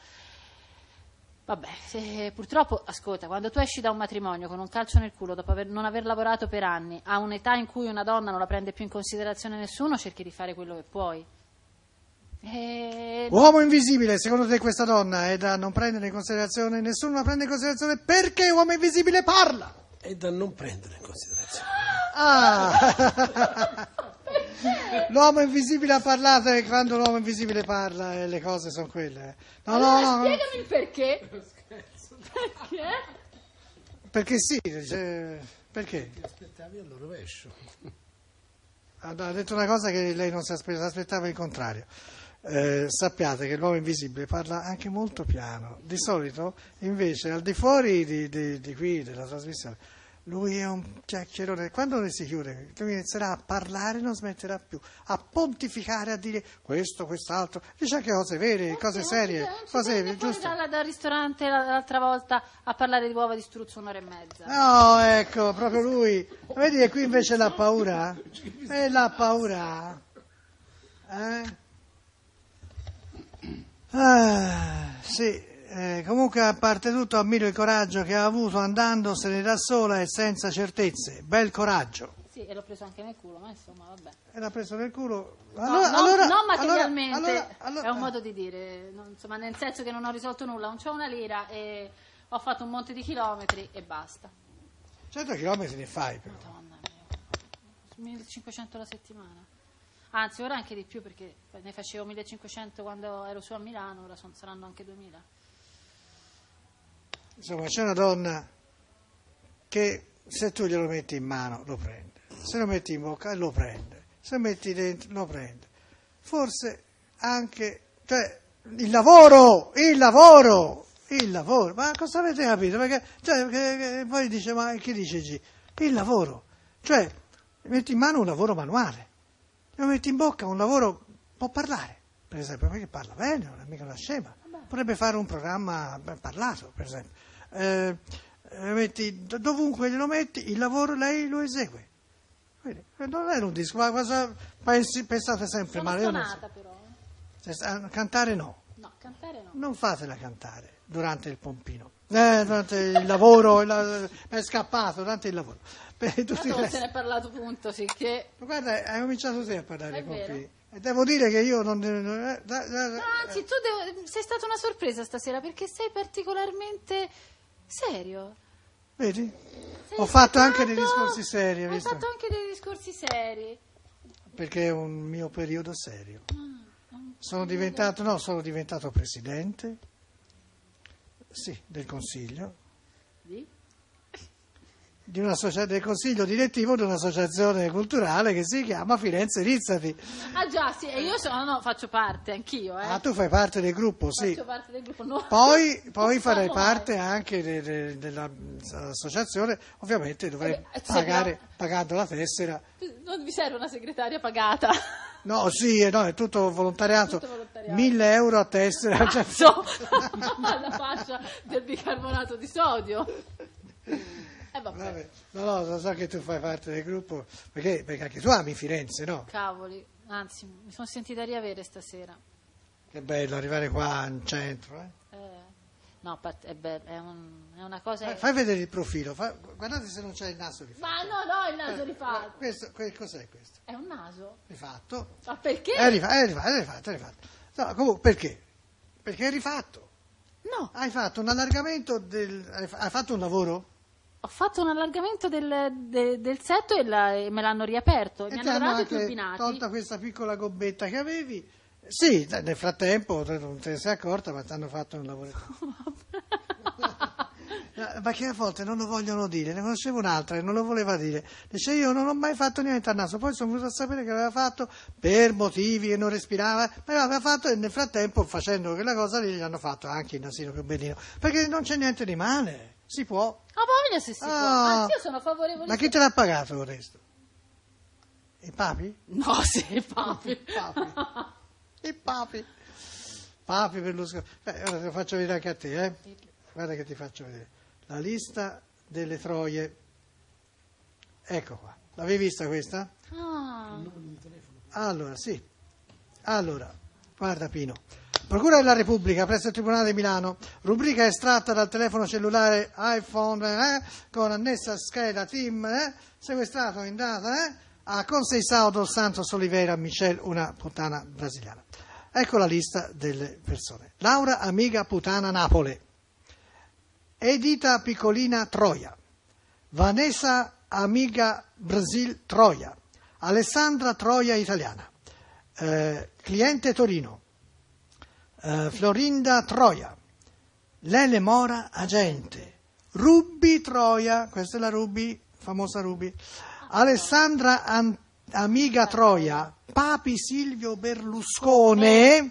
Vabbè, purtroppo, ascolta, quando tu esci da un matrimonio con un calcio nel culo dopo non aver lavorato per anni, a un'età in cui una donna non la prende più in considerazione nessuno, cerchi di fare quello che puoi. Uomo invisibile, secondo te questa donna è da non prendere in considerazione? Nessuno la prende in considerazione perché uomo invisibile parla! È da non prendere in considerazione. Ah! L'uomo invisibile ha parlato e quando l'uomo invisibile parla le cose sono quelle. No. Spiegami il perché. Perché? Perché sì, perché? Ti aspettavi al rovescio. Ha detto una cosa che lei non si aspettava il contrario. Sappiate che l'uomo invisibile parla anche molto piano. Di solito, invece, al di fuori di qui, della trasmissione, Lui è un chiacchierone. Quando lui si chiude, lui inizierà a parlare, non smetterà più, a pontificare, a dire questo, quest'altro. Dice anche cose vere, cose serie, cose giuste. Dal ristorante l'altra volta a parlare di uova di struzzo 1 ora e mezza. No, ecco, proprio lui. Vedi che qui invece l'ha paura? E l'ha paura. Sì. Comunque, a parte tutto, ammiro il coraggio che ha avuto andandosene da sola e senza certezze. Bel coraggio. Sì, e l'ho preso anche nel culo, ma insomma, vabbè. E l'ha preso nel culo. Non materialmente, allora, è un modo di dire, insomma, nel senso che non ho risolto nulla, non c'ho una lira e ho fatto un monte di chilometri e basta. 100 chilometri ne fai, però. Madonna mia, 1500 alla settimana. Anzi, ora anche di più, perché ne facevo 1500 quando ero su a Milano, ora saranno anche 2000. Insomma, c'è una donna che se tu glielo metti in mano lo prende, se lo metti in bocca lo prende, se lo metti dentro lo prende. Forse anche, cioè, il lavoro, ma cosa avete capito? Perché che poi dice, ma chi dice G? Il lavoro, cioè metti in mano un lavoro manuale, lo metti in bocca un lavoro, può parlare, per esempio, perché parla bene, non è mica una scema. Potrebbe fare un programma parlato, per esempio. Dovunque glielo metti, il lavoro lei lo esegue. Quindi, non è un disco, ma cosa pensate sempre Sono male? stonata però. Cantare no. No, cantare no. Non fatela cantare durante il pompino. Durante il lavoro, è scappato durante il lavoro. Per tutti Non se ne è parlato punto, sì che... Guarda, hai cominciato te a parlare È di pompini. vero. E devo dire che io non... Anzi, sei stata una sorpresa stasera perché sei particolarmente serio. Vedi? Sei Ho fatto anche stato- dei discorsi seri, hai Hai visto? fatto anche dei discorsi seri. Perché è un mio periodo serio. Sono diventato presidente, sì, del consiglio, del consiglio direttivo di un'associazione culturale che si chiama Firenze Rizzati. Ah già, sì, e io faccio parte, anch'io, Ah, tu fai parte del gruppo, sì. Faccio parte del gruppo. No. Poi farai No, parte anche dell'associazione, ovviamente dovrai pagando la tessera. Non mi serve una segretaria pagata. No, sì, no, è tutto volontariato. Tutto volontariato. 1.000 euro a tessera. Cioè, Alla faccia del bicarbonato di sodio. vabbè. No, so che tu fai parte del gruppo, perché anche tu ami Firenze, no? Cavoli, anzi, mi sono sentita riavere stasera. Che bello arrivare qua in centro, No, è bello, è una cosa... Fai vedere il profilo, guardate se non c'è il naso rifatto. Ma no, il naso rifatto. Cos'è questo? È un naso. Rifatto. Ma perché? È rifatto. No, comunque, perché? Perché è rifatto. No, Hai fatto un allargamento hai fatto un lavoro? ho fatto un allargamento del setto e me l'hanno riaperto. Mi E ti hanno hanno dato i anche turbinati. tolta questa piccola gobbetta che avevi. Sì, nel frattempo non te ne sei accorta, ma ti hanno fatto un lavoro. Ma che a volte non lo vogliono dire. Ne conoscevo un'altra che non lo voleva dire. Dice, io non ho mai fatto niente al naso. Poi sono venuto a sapere che aveva fatto per motivi che non respirava, ma aveva fatto, e nel frattempo, facendo quella cosa lì, gli hanno fatto anche il nasino più bellino. Perché non c'è niente di male, si può. Ha voglia se si può. Anzi, io sono favorevole. Ma chi te l'ha pagato il resto? I papi? No, sì, papi. I papi Berlusconi. Ora te lo faccio vedere anche a te, Guarda che ti faccio vedere. La lista delle troie. Ecco qua. L'avevi vista questa? Ah. Allora, sì. Allora, guarda Pino. Procura della Repubblica presso il Tribunale di Milano, rubrica estratta dal telefono cellulare iPhone con annessa scheda TIM, sequestrato in data a Conceição dos Santos Oliveira Michel, una puttana brasiliana. Ecco la lista delle persone. Laura Amiga Putana Napoli, Edita Piccolina Troia, Vanessa Amiga Brasil Troia, Alessandra Troia Italiana, Cliente Torino, Florinda Troia, Lele Mora Agente, Ruby Troia, questa è la Ruby, famosa Ruby, Alessandra Amiga Troia, Papi Silvio Berlusconi,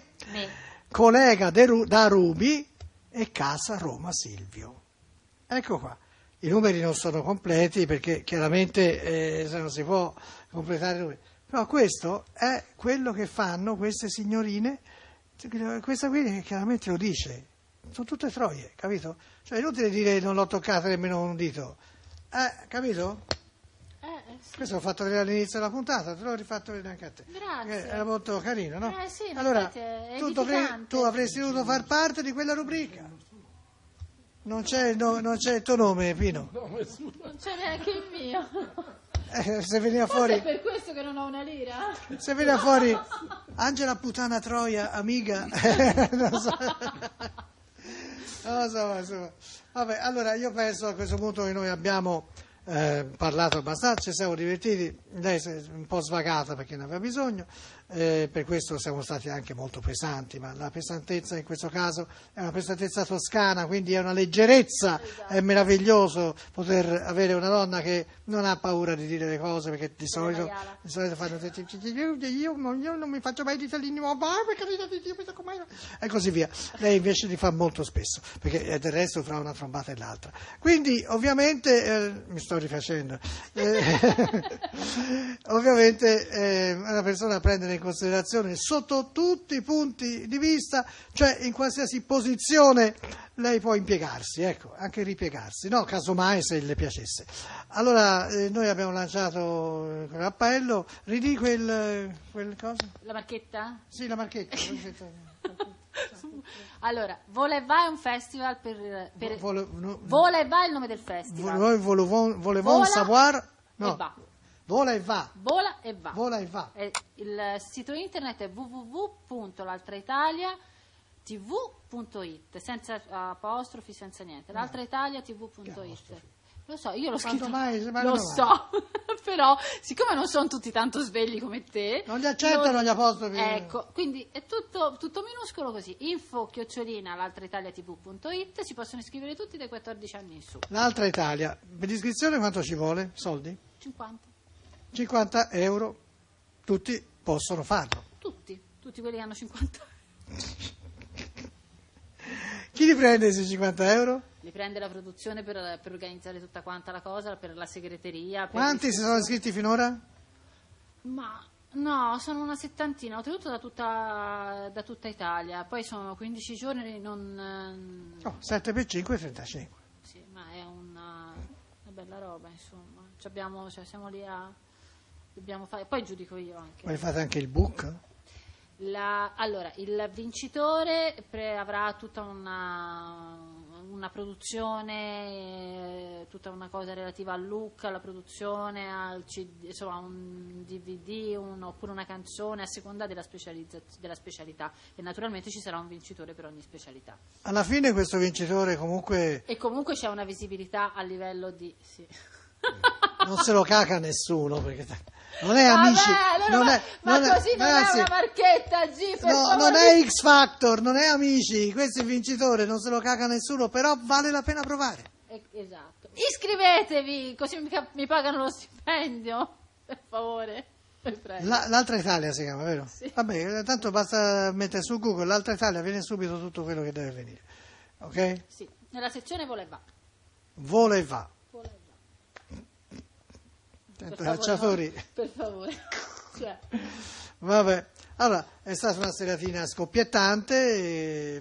collega da Ruby, e Casa Roma Silvio. Ecco qua. i numeri non sono completi perché chiaramente se non si può completare i numeri. Però questo è quello che fanno queste signorine, questa qui chiaramente lo dice, sono tutte troie, capito? Cioè è inutile dire non l'ho toccata nemmeno con un dito, capito? Sì. Questo l'ho fatto vedere all'inizio della puntata, te l'ho rifatto vedere anche a te. Grazie. Era molto carino, no? Sì, allora, infatti è tu edificante. avresti dovuto far parte di quella rubrica. Non c'è il tuo nome, Pino. Non c'è neanche il mio. Se veniva Forse fuori, è per questo che non ho una lira. se veniva fuori Angela Puttana Troia, amiga, non lo so. Non lo so, insomma. Vabbè, allora io penso a questo punto che noi abbiamo parlato abbastanza, ci siamo divertiti, lei si è un po' svagata perché ne aveva bisogno, per questo siamo stati anche molto pesanti, ma la pesantezza in questo caso è una pesantezza toscana, quindi è una leggerezza, è meraviglioso poter avere una donna che non ha paura di dire le cose, perché di solito fanno io non mi faccio mai risalini, e così via. Lei invece li fa molto spesso, perché del resto fra una trombata e l'altra. Quindi ovviamente mi sto rifacendo, ovviamente una persona da prendere in considerazione sotto tutti i punti di vista, cioè in qualsiasi posizione lei può impiegarsi, ecco, anche ripiegarsi, no, casomai se le piacesse. Allora noi abbiamo lanciato quell'appello, ridì quel cosa? La marchetta? Sì, la marchetta. Allora, Vola e Va è un festival per Vola e Va è il nome del festival. Noi volevons savoir, no, e va. Vola e va. Vola e Va. Vola e va. Il sito internet è www.l'altraitaliatv.it, senza apostrofi, senza niente. L'altraitaliatv.it. Lo so, io l'ho scritto. Lo so, però siccome non sono tutti tanto svegli come te, non li accettano gli apostofi. Ecco, quindi è tutto minuscolo così. info@l'altraitaliatv.it, si possono iscrivere tutti dai 14 anni in su. L'altra Italia, per l'iscrizione quanto ci vuole? Soldi? 50 euro, tutti possono farlo. Tutti quelli che hanno 50 euro. Chi li prende questi 50 euro? Li prende la produzione per organizzare tutta quanta la cosa, per la segreteria. Quanti si sono iscritti finora? Ma no, sono una settantina, oltretutto da tutta Italia. Poi sono 15 giorni, 7 per 5 35. Sì, ma è una bella roba, insomma. Siamo lì dobbiamo fare. Poi giudico io anche. Ma fate anche il book? Allora, il vincitore avrà tutta una produzione, tutta una cosa relativa al look, alla produzione, al CD, insomma un DVD oppure una canzone a seconda della specialità, e naturalmente ci sarà un vincitore per ogni specialità. Alla fine questo vincitore comunque c'è una visibilità a livello di non se lo caca nessuno, perché non è Amici, non è una marchetta, non è X Factor, non è Amici, questo è il vincitore, non se lo caga nessuno, però vale la pena provare. Esatto. Iscrivetevi, così mi pagano lo stipendio, per favore. L'altra Italia si chiama, vero? Sì. Vabbè, tanto basta mettere su Google l'altra Italia, viene subito tutto quello che deve venire, ok? Sì, nella sezione Vola e Va. Vola e Va. Cacciatori. Per favore. Cioè. Vabbè, allora è stata una seratina scoppiettante,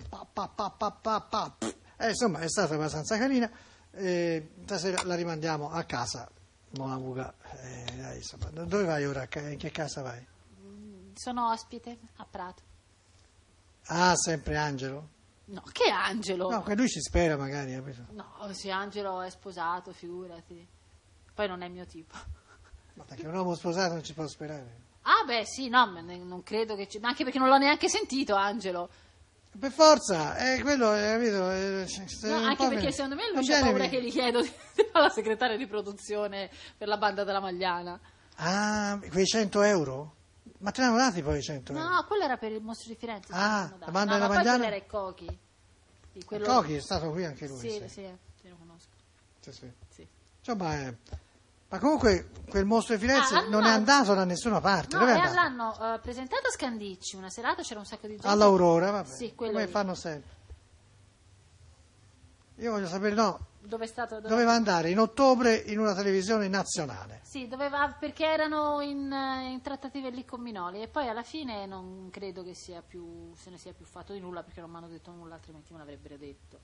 insomma è stata abbastanza carina, stasera la rimandiamo a casa, Monavuga, insomma. Dove vai ora? In che casa vai? Sono ospite a Prato. Ah, sempre Angelo? No, che Angelo? No, che lui ci spera magari, capito? No, sì, Angelo è sposato, figurati. Poi non è il mio tipo. Ma perché un uomo sposato non ci può sperare? Ah beh sì, no, non credo che anche perché non l'ho neanche sentito Angelo. Per forza, è quello, capito? No, anche perché secondo me lui c'ha paura che gli chiedo alla segretaria di produzione per la banda della Magliana. Ah, quei 100 euro? Ma te ne hanno dati poi i 100 euro? No, quello era per il Mostro di Firenze. Ah, la banda della Magliana? Magliana? Quello era il Cochi. Cochi è stato qui anche lui? Sì, lo conosco. Sì. Insomma, ma comunque quel Mostro di Firenze non è andato da nessuna parte. No, dove è andato? l'hanno presentato a Scandicci una serata, c'era un sacco di gente. All'Aurora, vabbè. Sì, come fanno sempre. Io voglio sapere, no, Dove è stato? doveva andare in ottobre in una televisione nazionale. Sì, doveva, perché erano in trattative lì con Minoli e poi alla fine non credo che se ne sia più fatto di nulla, perché non mi hanno detto nulla, altrimenti me l'avrebbero detto.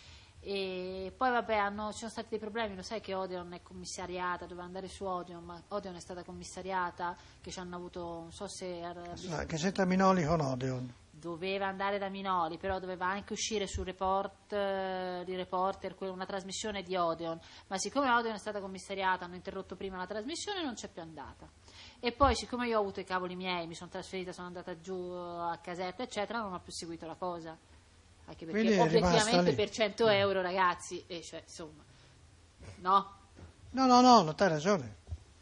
E poi vabbè, ci sono stati dei problemi, lo sai che Odeon è commissariata, doveva andare su Odeon, ma Odeon è stata commissariata, che ci hanno avuto, non so se Che c'entra Minoli con Odeon? doveva andare da Minoli, però doveva anche uscire sul di Reporter, una trasmissione di Odeon, ma siccome Odeon è stata commissariata, hanno interrotto prima la trasmissione e non c'è più andata. E poi siccome io ho avuto i cavoli miei, mi sono trasferita, sono andata giù a Caserta eccetera, non ho più seguito la cosa, anche Quindi perché è rimasta obiettivamente lì. per 100 euro ragazzi, cioè insomma, no? No, t'hai ragione.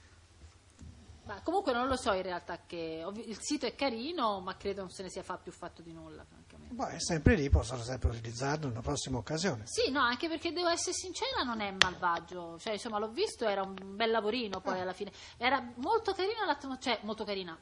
Ma comunque non lo so in realtà, il sito è carino, ma credo non se ne sia più fatto di nulla, francamente. Poi è sempre lì, possono sempre utilizzarlo in una prossima occasione. Sì, no, anche perché devo essere sincera, non è malvagio, cioè insomma l'ho visto, era un bel lavorino poi alla fine, era molto carina l'atmosfera, cioè molto carina,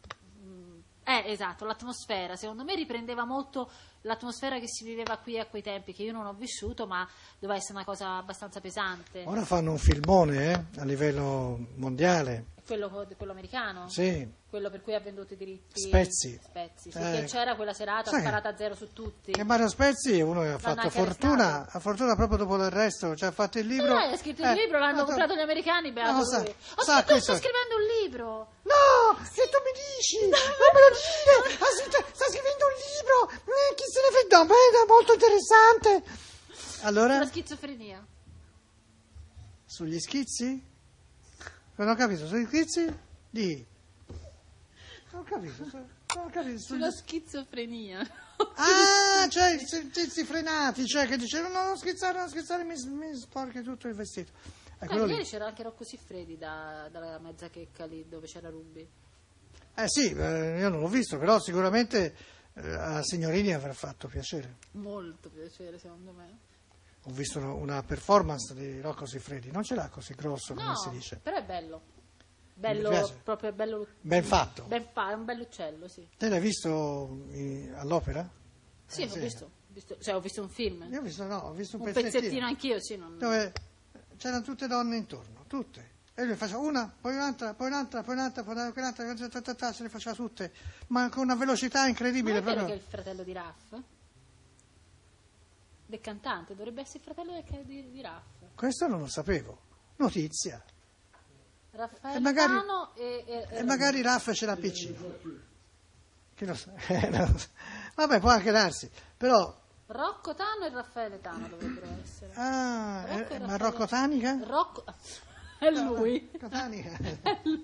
esatto, l'atmosfera, secondo me riprendeva molto l'atmosfera che si viveva qui a quei tempi, che io non ho vissuto, ma doveva essere una cosa abbastanza pesante. Ora fanno un filmone a livello mondiale. Quello americano? Sì. Quello per cui ha venduto i diritti Spezzi. sì, che c'era quella serata, Sai sparata a zero su tutti. Che Mario Spezzi è uno che ha fatto anche fortuna, ha fortuna proprio dopo l'arresto, cioè ha fatto il libro. Ha scritto il libro, l'hanno comprato gli americani, beato No, lui. sa Sto questo. scrivendo un libro. No, che tu mi dici? Non me lo dire! Sta scrivendo un libro! Chi se ne frega? Beh, è molto interessante! Allora? La schizofrenia. Sugli schizzi? Non ho capito, sugli schizzi? Di? Non ho capito. Sulla schizofrenia. Ah, cioè, i schizzi frenati, cioè che dicevano no, non scherzare, mi sporchi tutto il vestito. È quello lì. Ieri c'era anche Rocco Siffredi dalla mezza checca lì dove c'era Rubi. Sì, io non l'ho visto, però sicuramente a Signorini avrà fatto piacere. Molto piacere secondo me. Ho visto una performance di Rocco Siffredi, non ce l'ha così grosso come No, si dice. però è bello. Mi piace. Proprio bello. Ben fatto. È un bell'uccello, sì. Te l'hai visto all'opera? Sì, ho visto un film. Io ho visto un Un pezzettino. pezzettino anch'io, sì. Dove c'erano tutte donne intorno, tutte. E lui faceva una, poi un'altra, poi un'altra, poi un'altra, poi un'altra, se le faceva tutte, ma con una velocità incredibile. Ma è vero proprio. che è il fratello di Raff? Del cantante, dovrebbe essere il fratello di Raff. Questo non lo sapevo. Notizia. Raffaele E magari- Tano E magari Raffa ce l'ha PC. Chi lo sa? Vabbè, può anche darsi, però. Rocco Tano e Raffaele Tano dovrebbero essere. Ah, Rocco e ma Raffaele- Rocco Tanica? Rocco è lui. Rocco Tanica. È lui.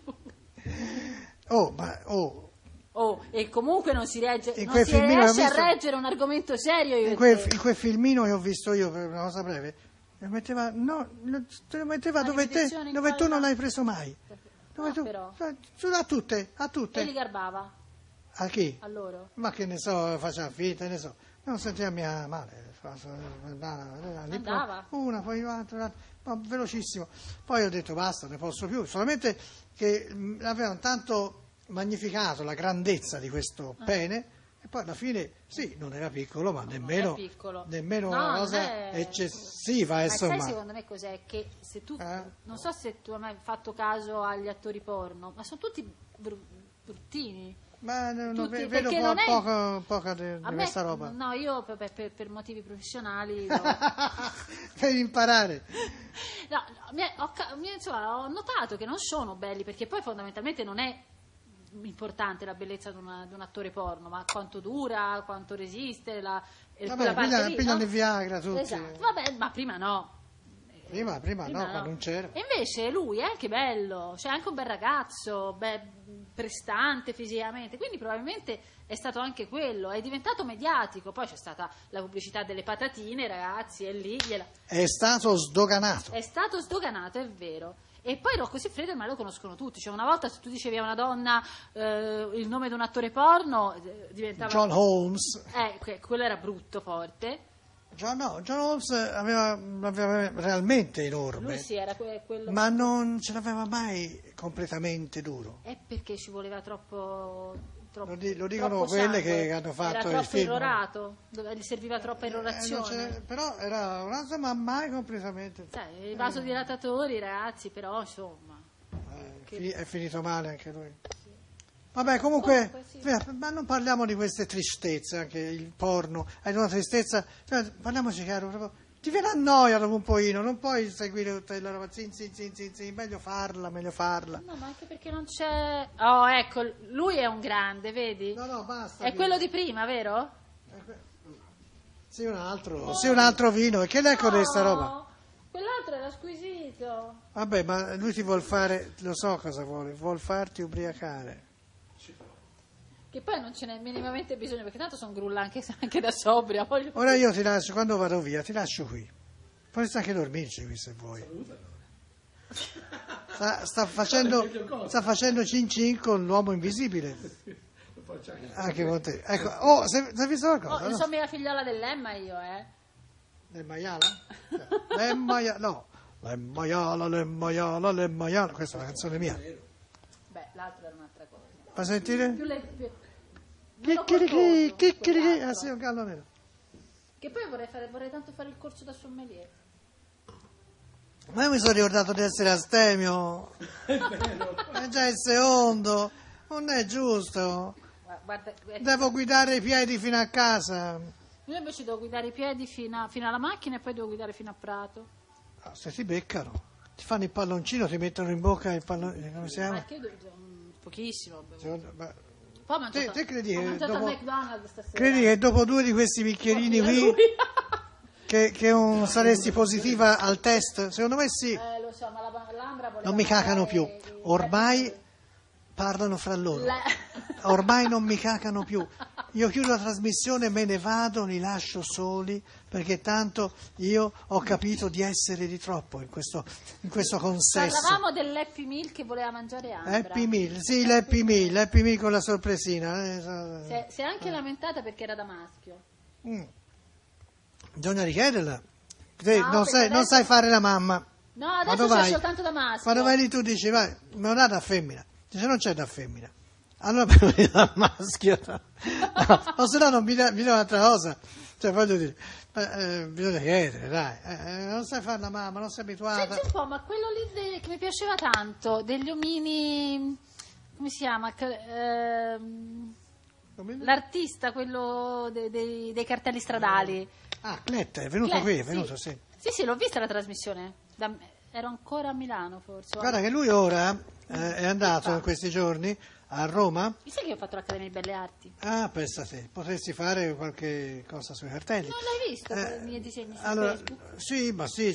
E comunque non si riesce In non quel si filmino riesce ho a visto- reggere un argomento serio io in e quel, te. in quel filmino che ho visto io per una cosa breve, lo metteva, te lo metteva dove ripetizione tu non inquadrata. l'hai preso mai. Dove Ah, tu, però. a tutte. E li garbava A chi? a loro. Ma che ne so, faceva finta, ne so. Non sentiva mia male. Andava. Una, poi un'altra, ma velocissimo. Poi ho detto basta, ne posso più. Solamente che avevano tanto magnificato la grandezza di questo pene. E poi alla fine, sì, non era piccolo, ma nemmeno, è piccolo. nemmeno No, una non cosa è- eccessiva, Ma insomma. sai secondo me cos'è? Che se tu Eh? non so se tu hai mai fatto caso agli attori porno, ma sono tutti bruttini. Ma non Tutti, vedo perché non è- poca di A me, questa roba. no, io per motivi professionali Per imparare. no, insomma, ho notato che non sono belli, perché poi fondamentalmente non è importante la bellezza di un attore porno, ma quanto dura, quanto resiste, quella Vabbè, parte lì, pigliano no? il Viagra tutti. Esatto, vabbè, ma prima no. Prima no, quando non c'era. E invece lui è anche bello, cioè anche un bel ragazzo, prestante fisicamente, quindi probabilmente è stato anche quello, è diventato mediatico, poi c'è stata la pubblicità delle patatine, ragazzi, e lì È stato sdoganato. è stato sdoganato, è vero. E poi Rocco Siffredi ormai lo conoscono tutti, cioè una volta se tu dicevi a una donna il nome di un attore porno diventava... John Holmes. Quello era brutto, forte. John Holmes aveva realmente enorme, Lui sì, era quello... ma non ce l'aveva mai completamente duro. È perché ci voleva troppo lo dicono troppo quelle sangue. che hanno fatto era il troppo film. irrorato, gli serviva troppa irrorazione. Però era un altro, ma mai completamente. Sai, i vasodilatatori, ragazzi, però insomma. È finito male anche lui. Vabbè, comunque, sì. ma non parliamo di queste tristezze, anche il porno è una tristezza, cioè, parliamoci chiaro, proprio, ti viene a noia dopo un pochino, non puoi seguire tutta la roba, zin, meglio farla. No, ma anche perché non c'è... Oh, ecco, lui è un grande, vedi? No, basta. È quello di prima, vero? Sì, un altro vino, e che lei con questa roba? Quell'altro era squisito. Vabbè, ma lui ti vuol fare, lo so cosa vuol farti ubriacare. Che poi non ce n'è minimamente bisogno, perché tanto sono grulla anche da sobria. Ora io ti lascio, quando vado via, ti lascio qui. Potresti anche dormirci qui se vuoi. Sta facendo cin cin con l'uomo invisibile. Anche con te. Ecco, si è visto qualcosa? Io No? sono mia figliola dell'Emma io, Del maiala? L'emmaiala, questa è una canzone mia. Beh, l'altro era un'altra cosa. Fa sentire? Meno Chicchirichi, corposo, chicchirichi. quell'altro. Ah sì, un gallo nero. Che poi vorrei tanto fare il corso da sommelier. Ma io mi sono ricordato di essere astemio. È già il secondo. Non è giusto. Guarda, Devo guidare i piedi fino a casa. io invece devo guidare i piedi fino alla macchina e poi devo guidare fino a Prato. Se ti beccano, ti fanno il palloncino, ti mettono in bocca il palloncino. Come si Ma chiama? che pochissimo. Ma Poi ho mangiato, te credi ho che mangiato dopo- al McDonald's stasera. credi che dopo 2 di questi bicchierini qui Lui. che saresti positiva al test? Secondo me sì. Lo so, ma l'Ambra voleva Non mi cacano mangiare più. Ormai parlano fra loro. Ormai non mi cacano più. Io chiudo la trasmissione, me ne vado, li lascio soli, perché tanto io ho capito di essere di troppo in questo consesso. Parlavamo dell'Happy Meal che voleva mangiare Ambra. Happy Meal, sì, l'Happy Meal con la sorpresina. Si è anche lamentata perché era da maschio. Bisogna richiederla. Te No, non perché sai adesso- fare la mamma. No, adesso Quando c'è vai? soltanto da maschio. Quando vai lì tu dici, vai, me lo dà da femmina. Dice, non c'è da femmina. Allora me lo dà da maschio. No, o se no non mi dà un'altra cosa. Cioè, voglio dire, bisogna chiedere, dai. Non sai fare la mamma, non sei abituata. Senti un po', ma quello lì che mi piaceva tanto, degli omini... Come si chiama? L'artista, quello dei cartelli stradali. Ah, Cletta, è venuto Cletta, qui, è venuto, sì. Sì, l'ho vista la trasmissione. Ero ancora a Milano, forse. Guarda che lui ora è andato in questi giorni a Roma. Mi sa che io ho fatto l'Accademia di Belle Arti. Ah, pensa te, potresti fare qualche cosa sui cartelli. Non l'hai visto i miei disegni su Allora, Facebook? sì, ma sì,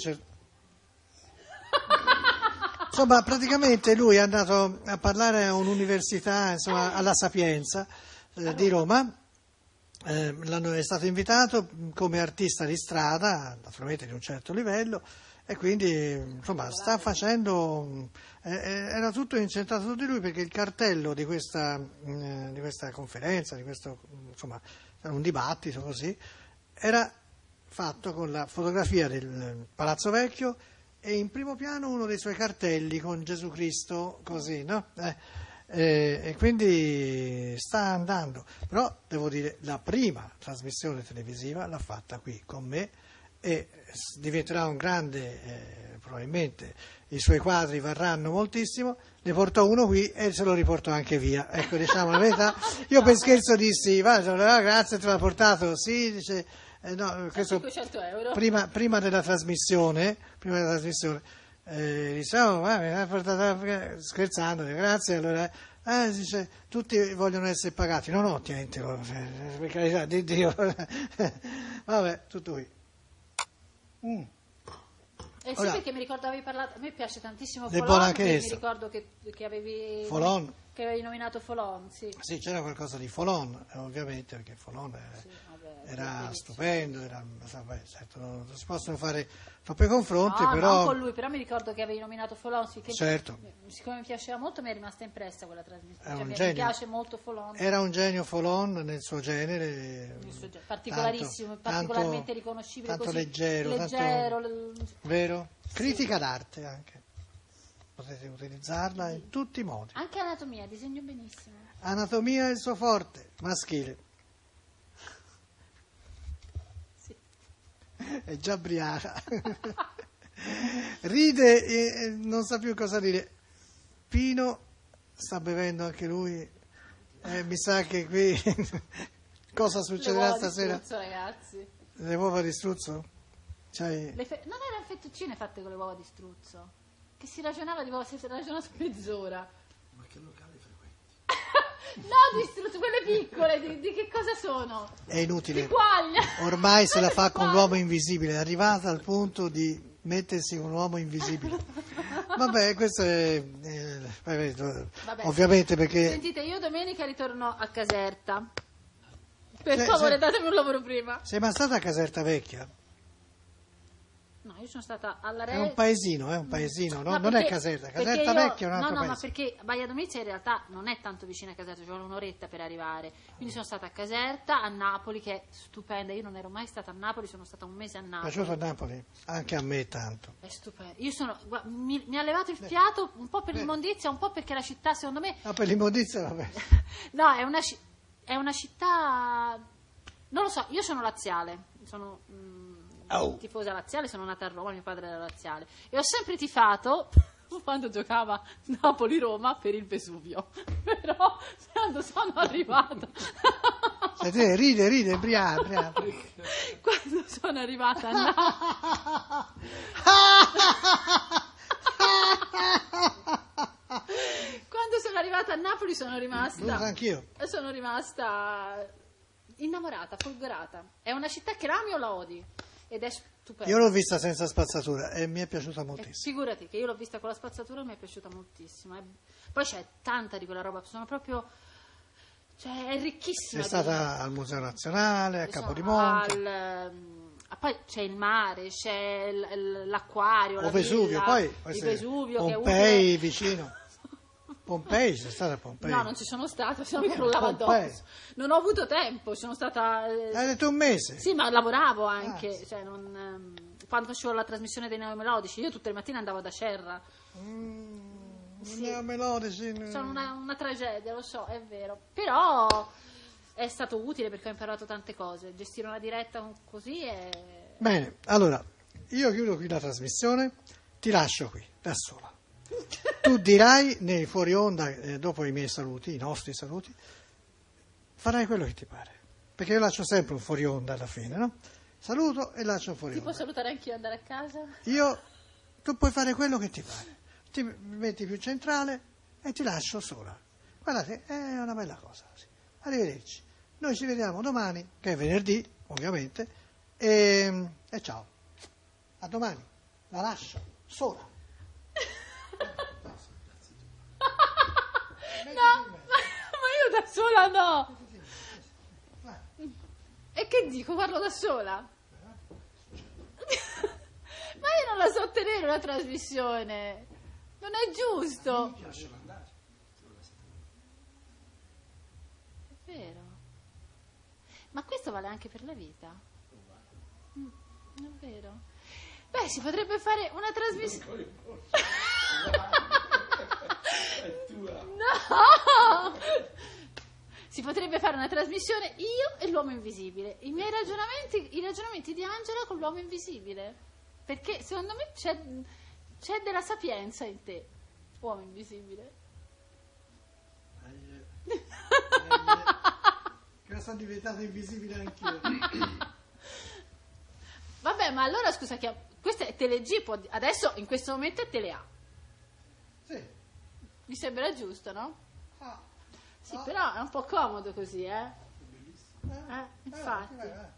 insomma, praticamente lui è andato a parlare a un'università, insomma, alla Sapienza di Roma. È stato invitato come artista di strada, naturalmente di un certo livello, e quindi insomma sta facendo, era tutto incentrato su di lui, perché il cartello di questa conferenza, di questo, insomma, un dibattito così, era fatto con la fotografia del Palazzo Vecchio e in primo piano uno dei suoi cartelli con Gesù Cristo così, no? E quindi sta andando, però devo dire la prima trasmissione televisiva l'ha fatta qui con me e diventerà un grande, probabilmente i suoi quadri varranno moltissimo, ne portò uno qui e se lo riportò anche via, ecco, diciamo la verità. Io per scherzo dissi, grazie, te l'ha portato, sì, dice, no, questo 500 euro. prima della trasmissione dice, mi ha portato, scherzando, dico, grazie, allora dice, tutti vogliono essere pagati, no, tientelo, per carità di Dio. Vabbè, tutto qui. Sì, Ora, perché mi ricordo avevi parlato, a me piace tantissimo del Folon, Bonachese. mi ricordo che avevi Folon. che avevi nominato Folon, sì. Sì, c'era qualcosa di Folon, ovviamente, perché Folon era stupendo, certo, non si possono fare troppi confronti, No, però... non con lui, però mi ricordo che avevi nominato Folon, sì, che Certo. siccome mi piaceva molto mi è rimasta impressa quella trasmissione, È un mi genio. piace molto Folon, Era un genio Folon nel suo genere, particolarissimo, particolarmente riconoscibile, tanto così leggero, leggero, vero? Critica d'arte anche. potete utilizzarla in tutti i modi. Anche anatomia, disegno benissimo. Anatomia è il suo forte, maschile. Sì. È già briaca. Ride e non sa più cosa dire. Pino sta bevendo anche lui. Mi sa che qui cosa succederà stasera? Le uova di struzzo, ragazzi. Le uova di struzzo? Non erano fettuccine fatte con le uova di struzzo, che si ragionava di uova, si è ragionato mezz'ora. Ma che locale frequenti? No, di struzzo, quelle piccole, di che cosa sono? È inutile. Di quaglia. Ormai se la fa con l'uomo invisibile, è arrivata al punto di mettersi con l'uomo invisibile. Vabbè, questo è Vabbè, ovviamente perché sentite, io domenica ritorno a Caserta. Per Se- favore, se- datemi un lavoro prima. sei mai stata a Caserta Vecchia? No, io sono stata alla È un paesino, no? No, Non è perché- Caserta, perché Caserta io- Vecchia è un altro no, ma paese. perché Baia Domizia in realtà non è tanto vicina a Caserta, ci vuole un'oretta per arrivare. Quindi sono stata a Caserta, a Napoli, che è stupenda. Io non ero mai stata a Napoli, sono stata un mese a Napoli. Piaciuto a Napoli? Anche a me tanto. È stupendo. Io mi ha levato il fiato un po' per l'immondizia, un po' perché la città, secondo me, No, per l'immondizia vabbè. no, è una città, non lo so, io sono laziale, sono tifosa laziale, sono nata a Roma, mio padre era laziale e ho sempre tifato quando giocava Napoli-Roma per il Vesuvio, però quando sono arrivata Senti, ride, briaca. quando sono arrivata a Napoli quando sono arrivata a Napoli sono Anch'io. rimasta innamorata, folgorata. È una città che la ami o la odi ed è stupenda. Io l'ho vista senza spazzatura e mi è piaciuta moltissimo. Figurati che io l'ho vista con la spazzatura e mi è piaciuta moltissimo. Poi c'è tanta di quella roba, sono proprio, cioè è ricchissima. Sei stata al Museo Nazionale, a Sono Capodimonte. poi c'è il mare, c'è l'acquario, O la Vesuvio, villa, poi il Vesuvio che è Pompei utile. vicino. Pompei, sei stata a Pompei? No, non ci sono stata, se no mi crollava Pompei. addosso. Non ho avuto tempo, sono stata... Hai detto un mese? Sì, ma lavoravo anche, sì. cioè quando facevo la trasmissione dei neomelodici, io tutte le mattine andavo ad Acerra. Sì. Melodici. Sono una tragedia, lo so, è vero. Però è stato utile perché ho imparato tante cose. Gestire una diretta così è... Bene, allora, io chiudo qui la trasmissione, ti lascio qui, da sola. Tu dirai nei fuori onda, dopo i miei saluti, i nostri saluti, farai quello che ti pare. Perché io lascio sempre un fuori onda alla fine, no? Saluto e lascio un fuori Ti onda. può salutare anch'io e andare a casa? Tu puoi fare quello che ti pare. Ti metti più centrale e ti lascio sola. Guardate, è una bella cosa. Sì. Arrivederci. Noi ci vediamo domani, che è venerdì, ovviamente, e ciao. A domani. La lascio sola. No, ma io da sola no. E che dico? Parlo da sola? Ma io non la so tenere una trasmissione. Non è giusto. È vero. Ma questo vale anche per la vita. È vero. Beh, si potrebbe fare una trasmissione. No! Si potrebbe fare una trasmissione io e l'uomo invisibile. I ragionamenti di Angela con l'uomo invisibile. Perché secondo me c'è della sapienza in te, uomo invisibile. Che sono diventato invisibile anch'io. Vabbè, ma allora scusa, questa è Tele-G, adesso in questo momento è Tele-A. Sì. Mi sembra giusto, no? Ah. Sì, però è un po' comodo così, infatti.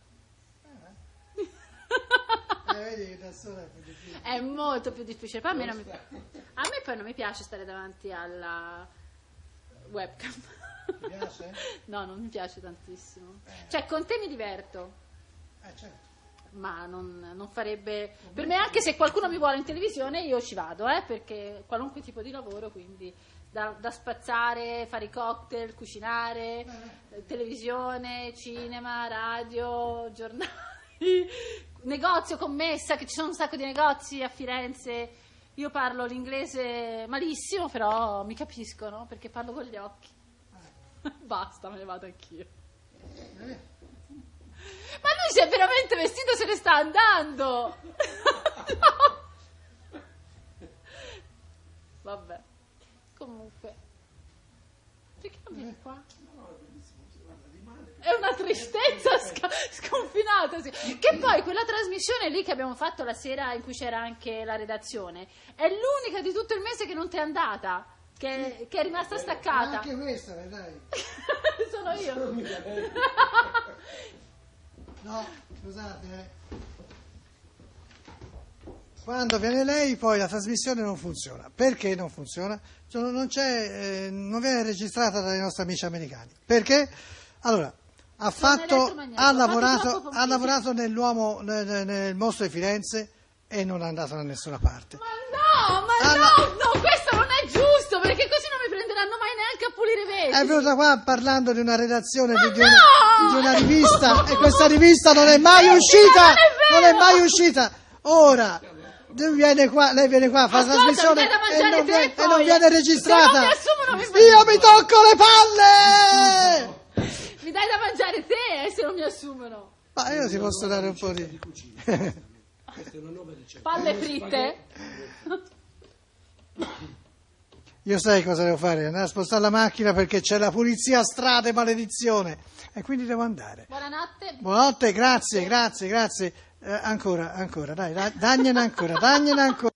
Vedi che da sola è più difficile. È molto più difficile. Poi a me poi non mi piace stare davanti alla webcam. Ti piace? No, non mi piace tantissimo. Cioè, con te mi diverto, Certo. ma non farebbe... Per me, anche se qualcuno mi vuole in televisione, io ci vado, perché qualunque tipo di lavoro, quindi da spazzare, fare i cocktail, cucinare, televisione, cinema, radio, giornali, negozio, commessa, che ci sono un sacco di negozi a Firenze Io parlo l'inglese malissimo, però mi capiscono perché parlo con gli occhi. Basta, me ne vado anch'io. Ma lui si è veramente vestito, se ne sta andando. No. Vabbè. Comunque. Perché non vieni qua? È una tristezza sconfinata. Sì. Che poi quella trasmissione lì che abbiamo fatto la sera in cui c'era anche la redazione è l'unica di tutto il mese che non ti è andata, che è rimasta staccata. Anche questa, dai. Sono io. No, scusate. Quando viene lei poi la trasmissione non funziona. Perché non funziona? Non viene registrata dai nostri amici americani. Perché? Allora, ha lavorato nel mostro di Firenze e non è andato da nessuna parte. Ma no, questo non è giusto, perché così non mi prenderanno mai neanche a pulire i vetri. È venuta qua parlando di una redazione di una rivista e questa rivista non è mai uscita. Non è mai uscita. Ora lei viene qua, fa la trasmissione e non viene registrata. Io mi tocco le palle! Mi dai da mangiare te se non mi assumono. Ma io ti posso dare un po' di cucina. Questa è una nuova ricetta. Palle fritte? Io sai cosa devo fare? Andare a spostare la macchina perché c'è la pulizia a strade, maledizione. E quindi devo andare. Buonanotte. Buonanotte, grazie. Ancora, dai, dagliene ancora.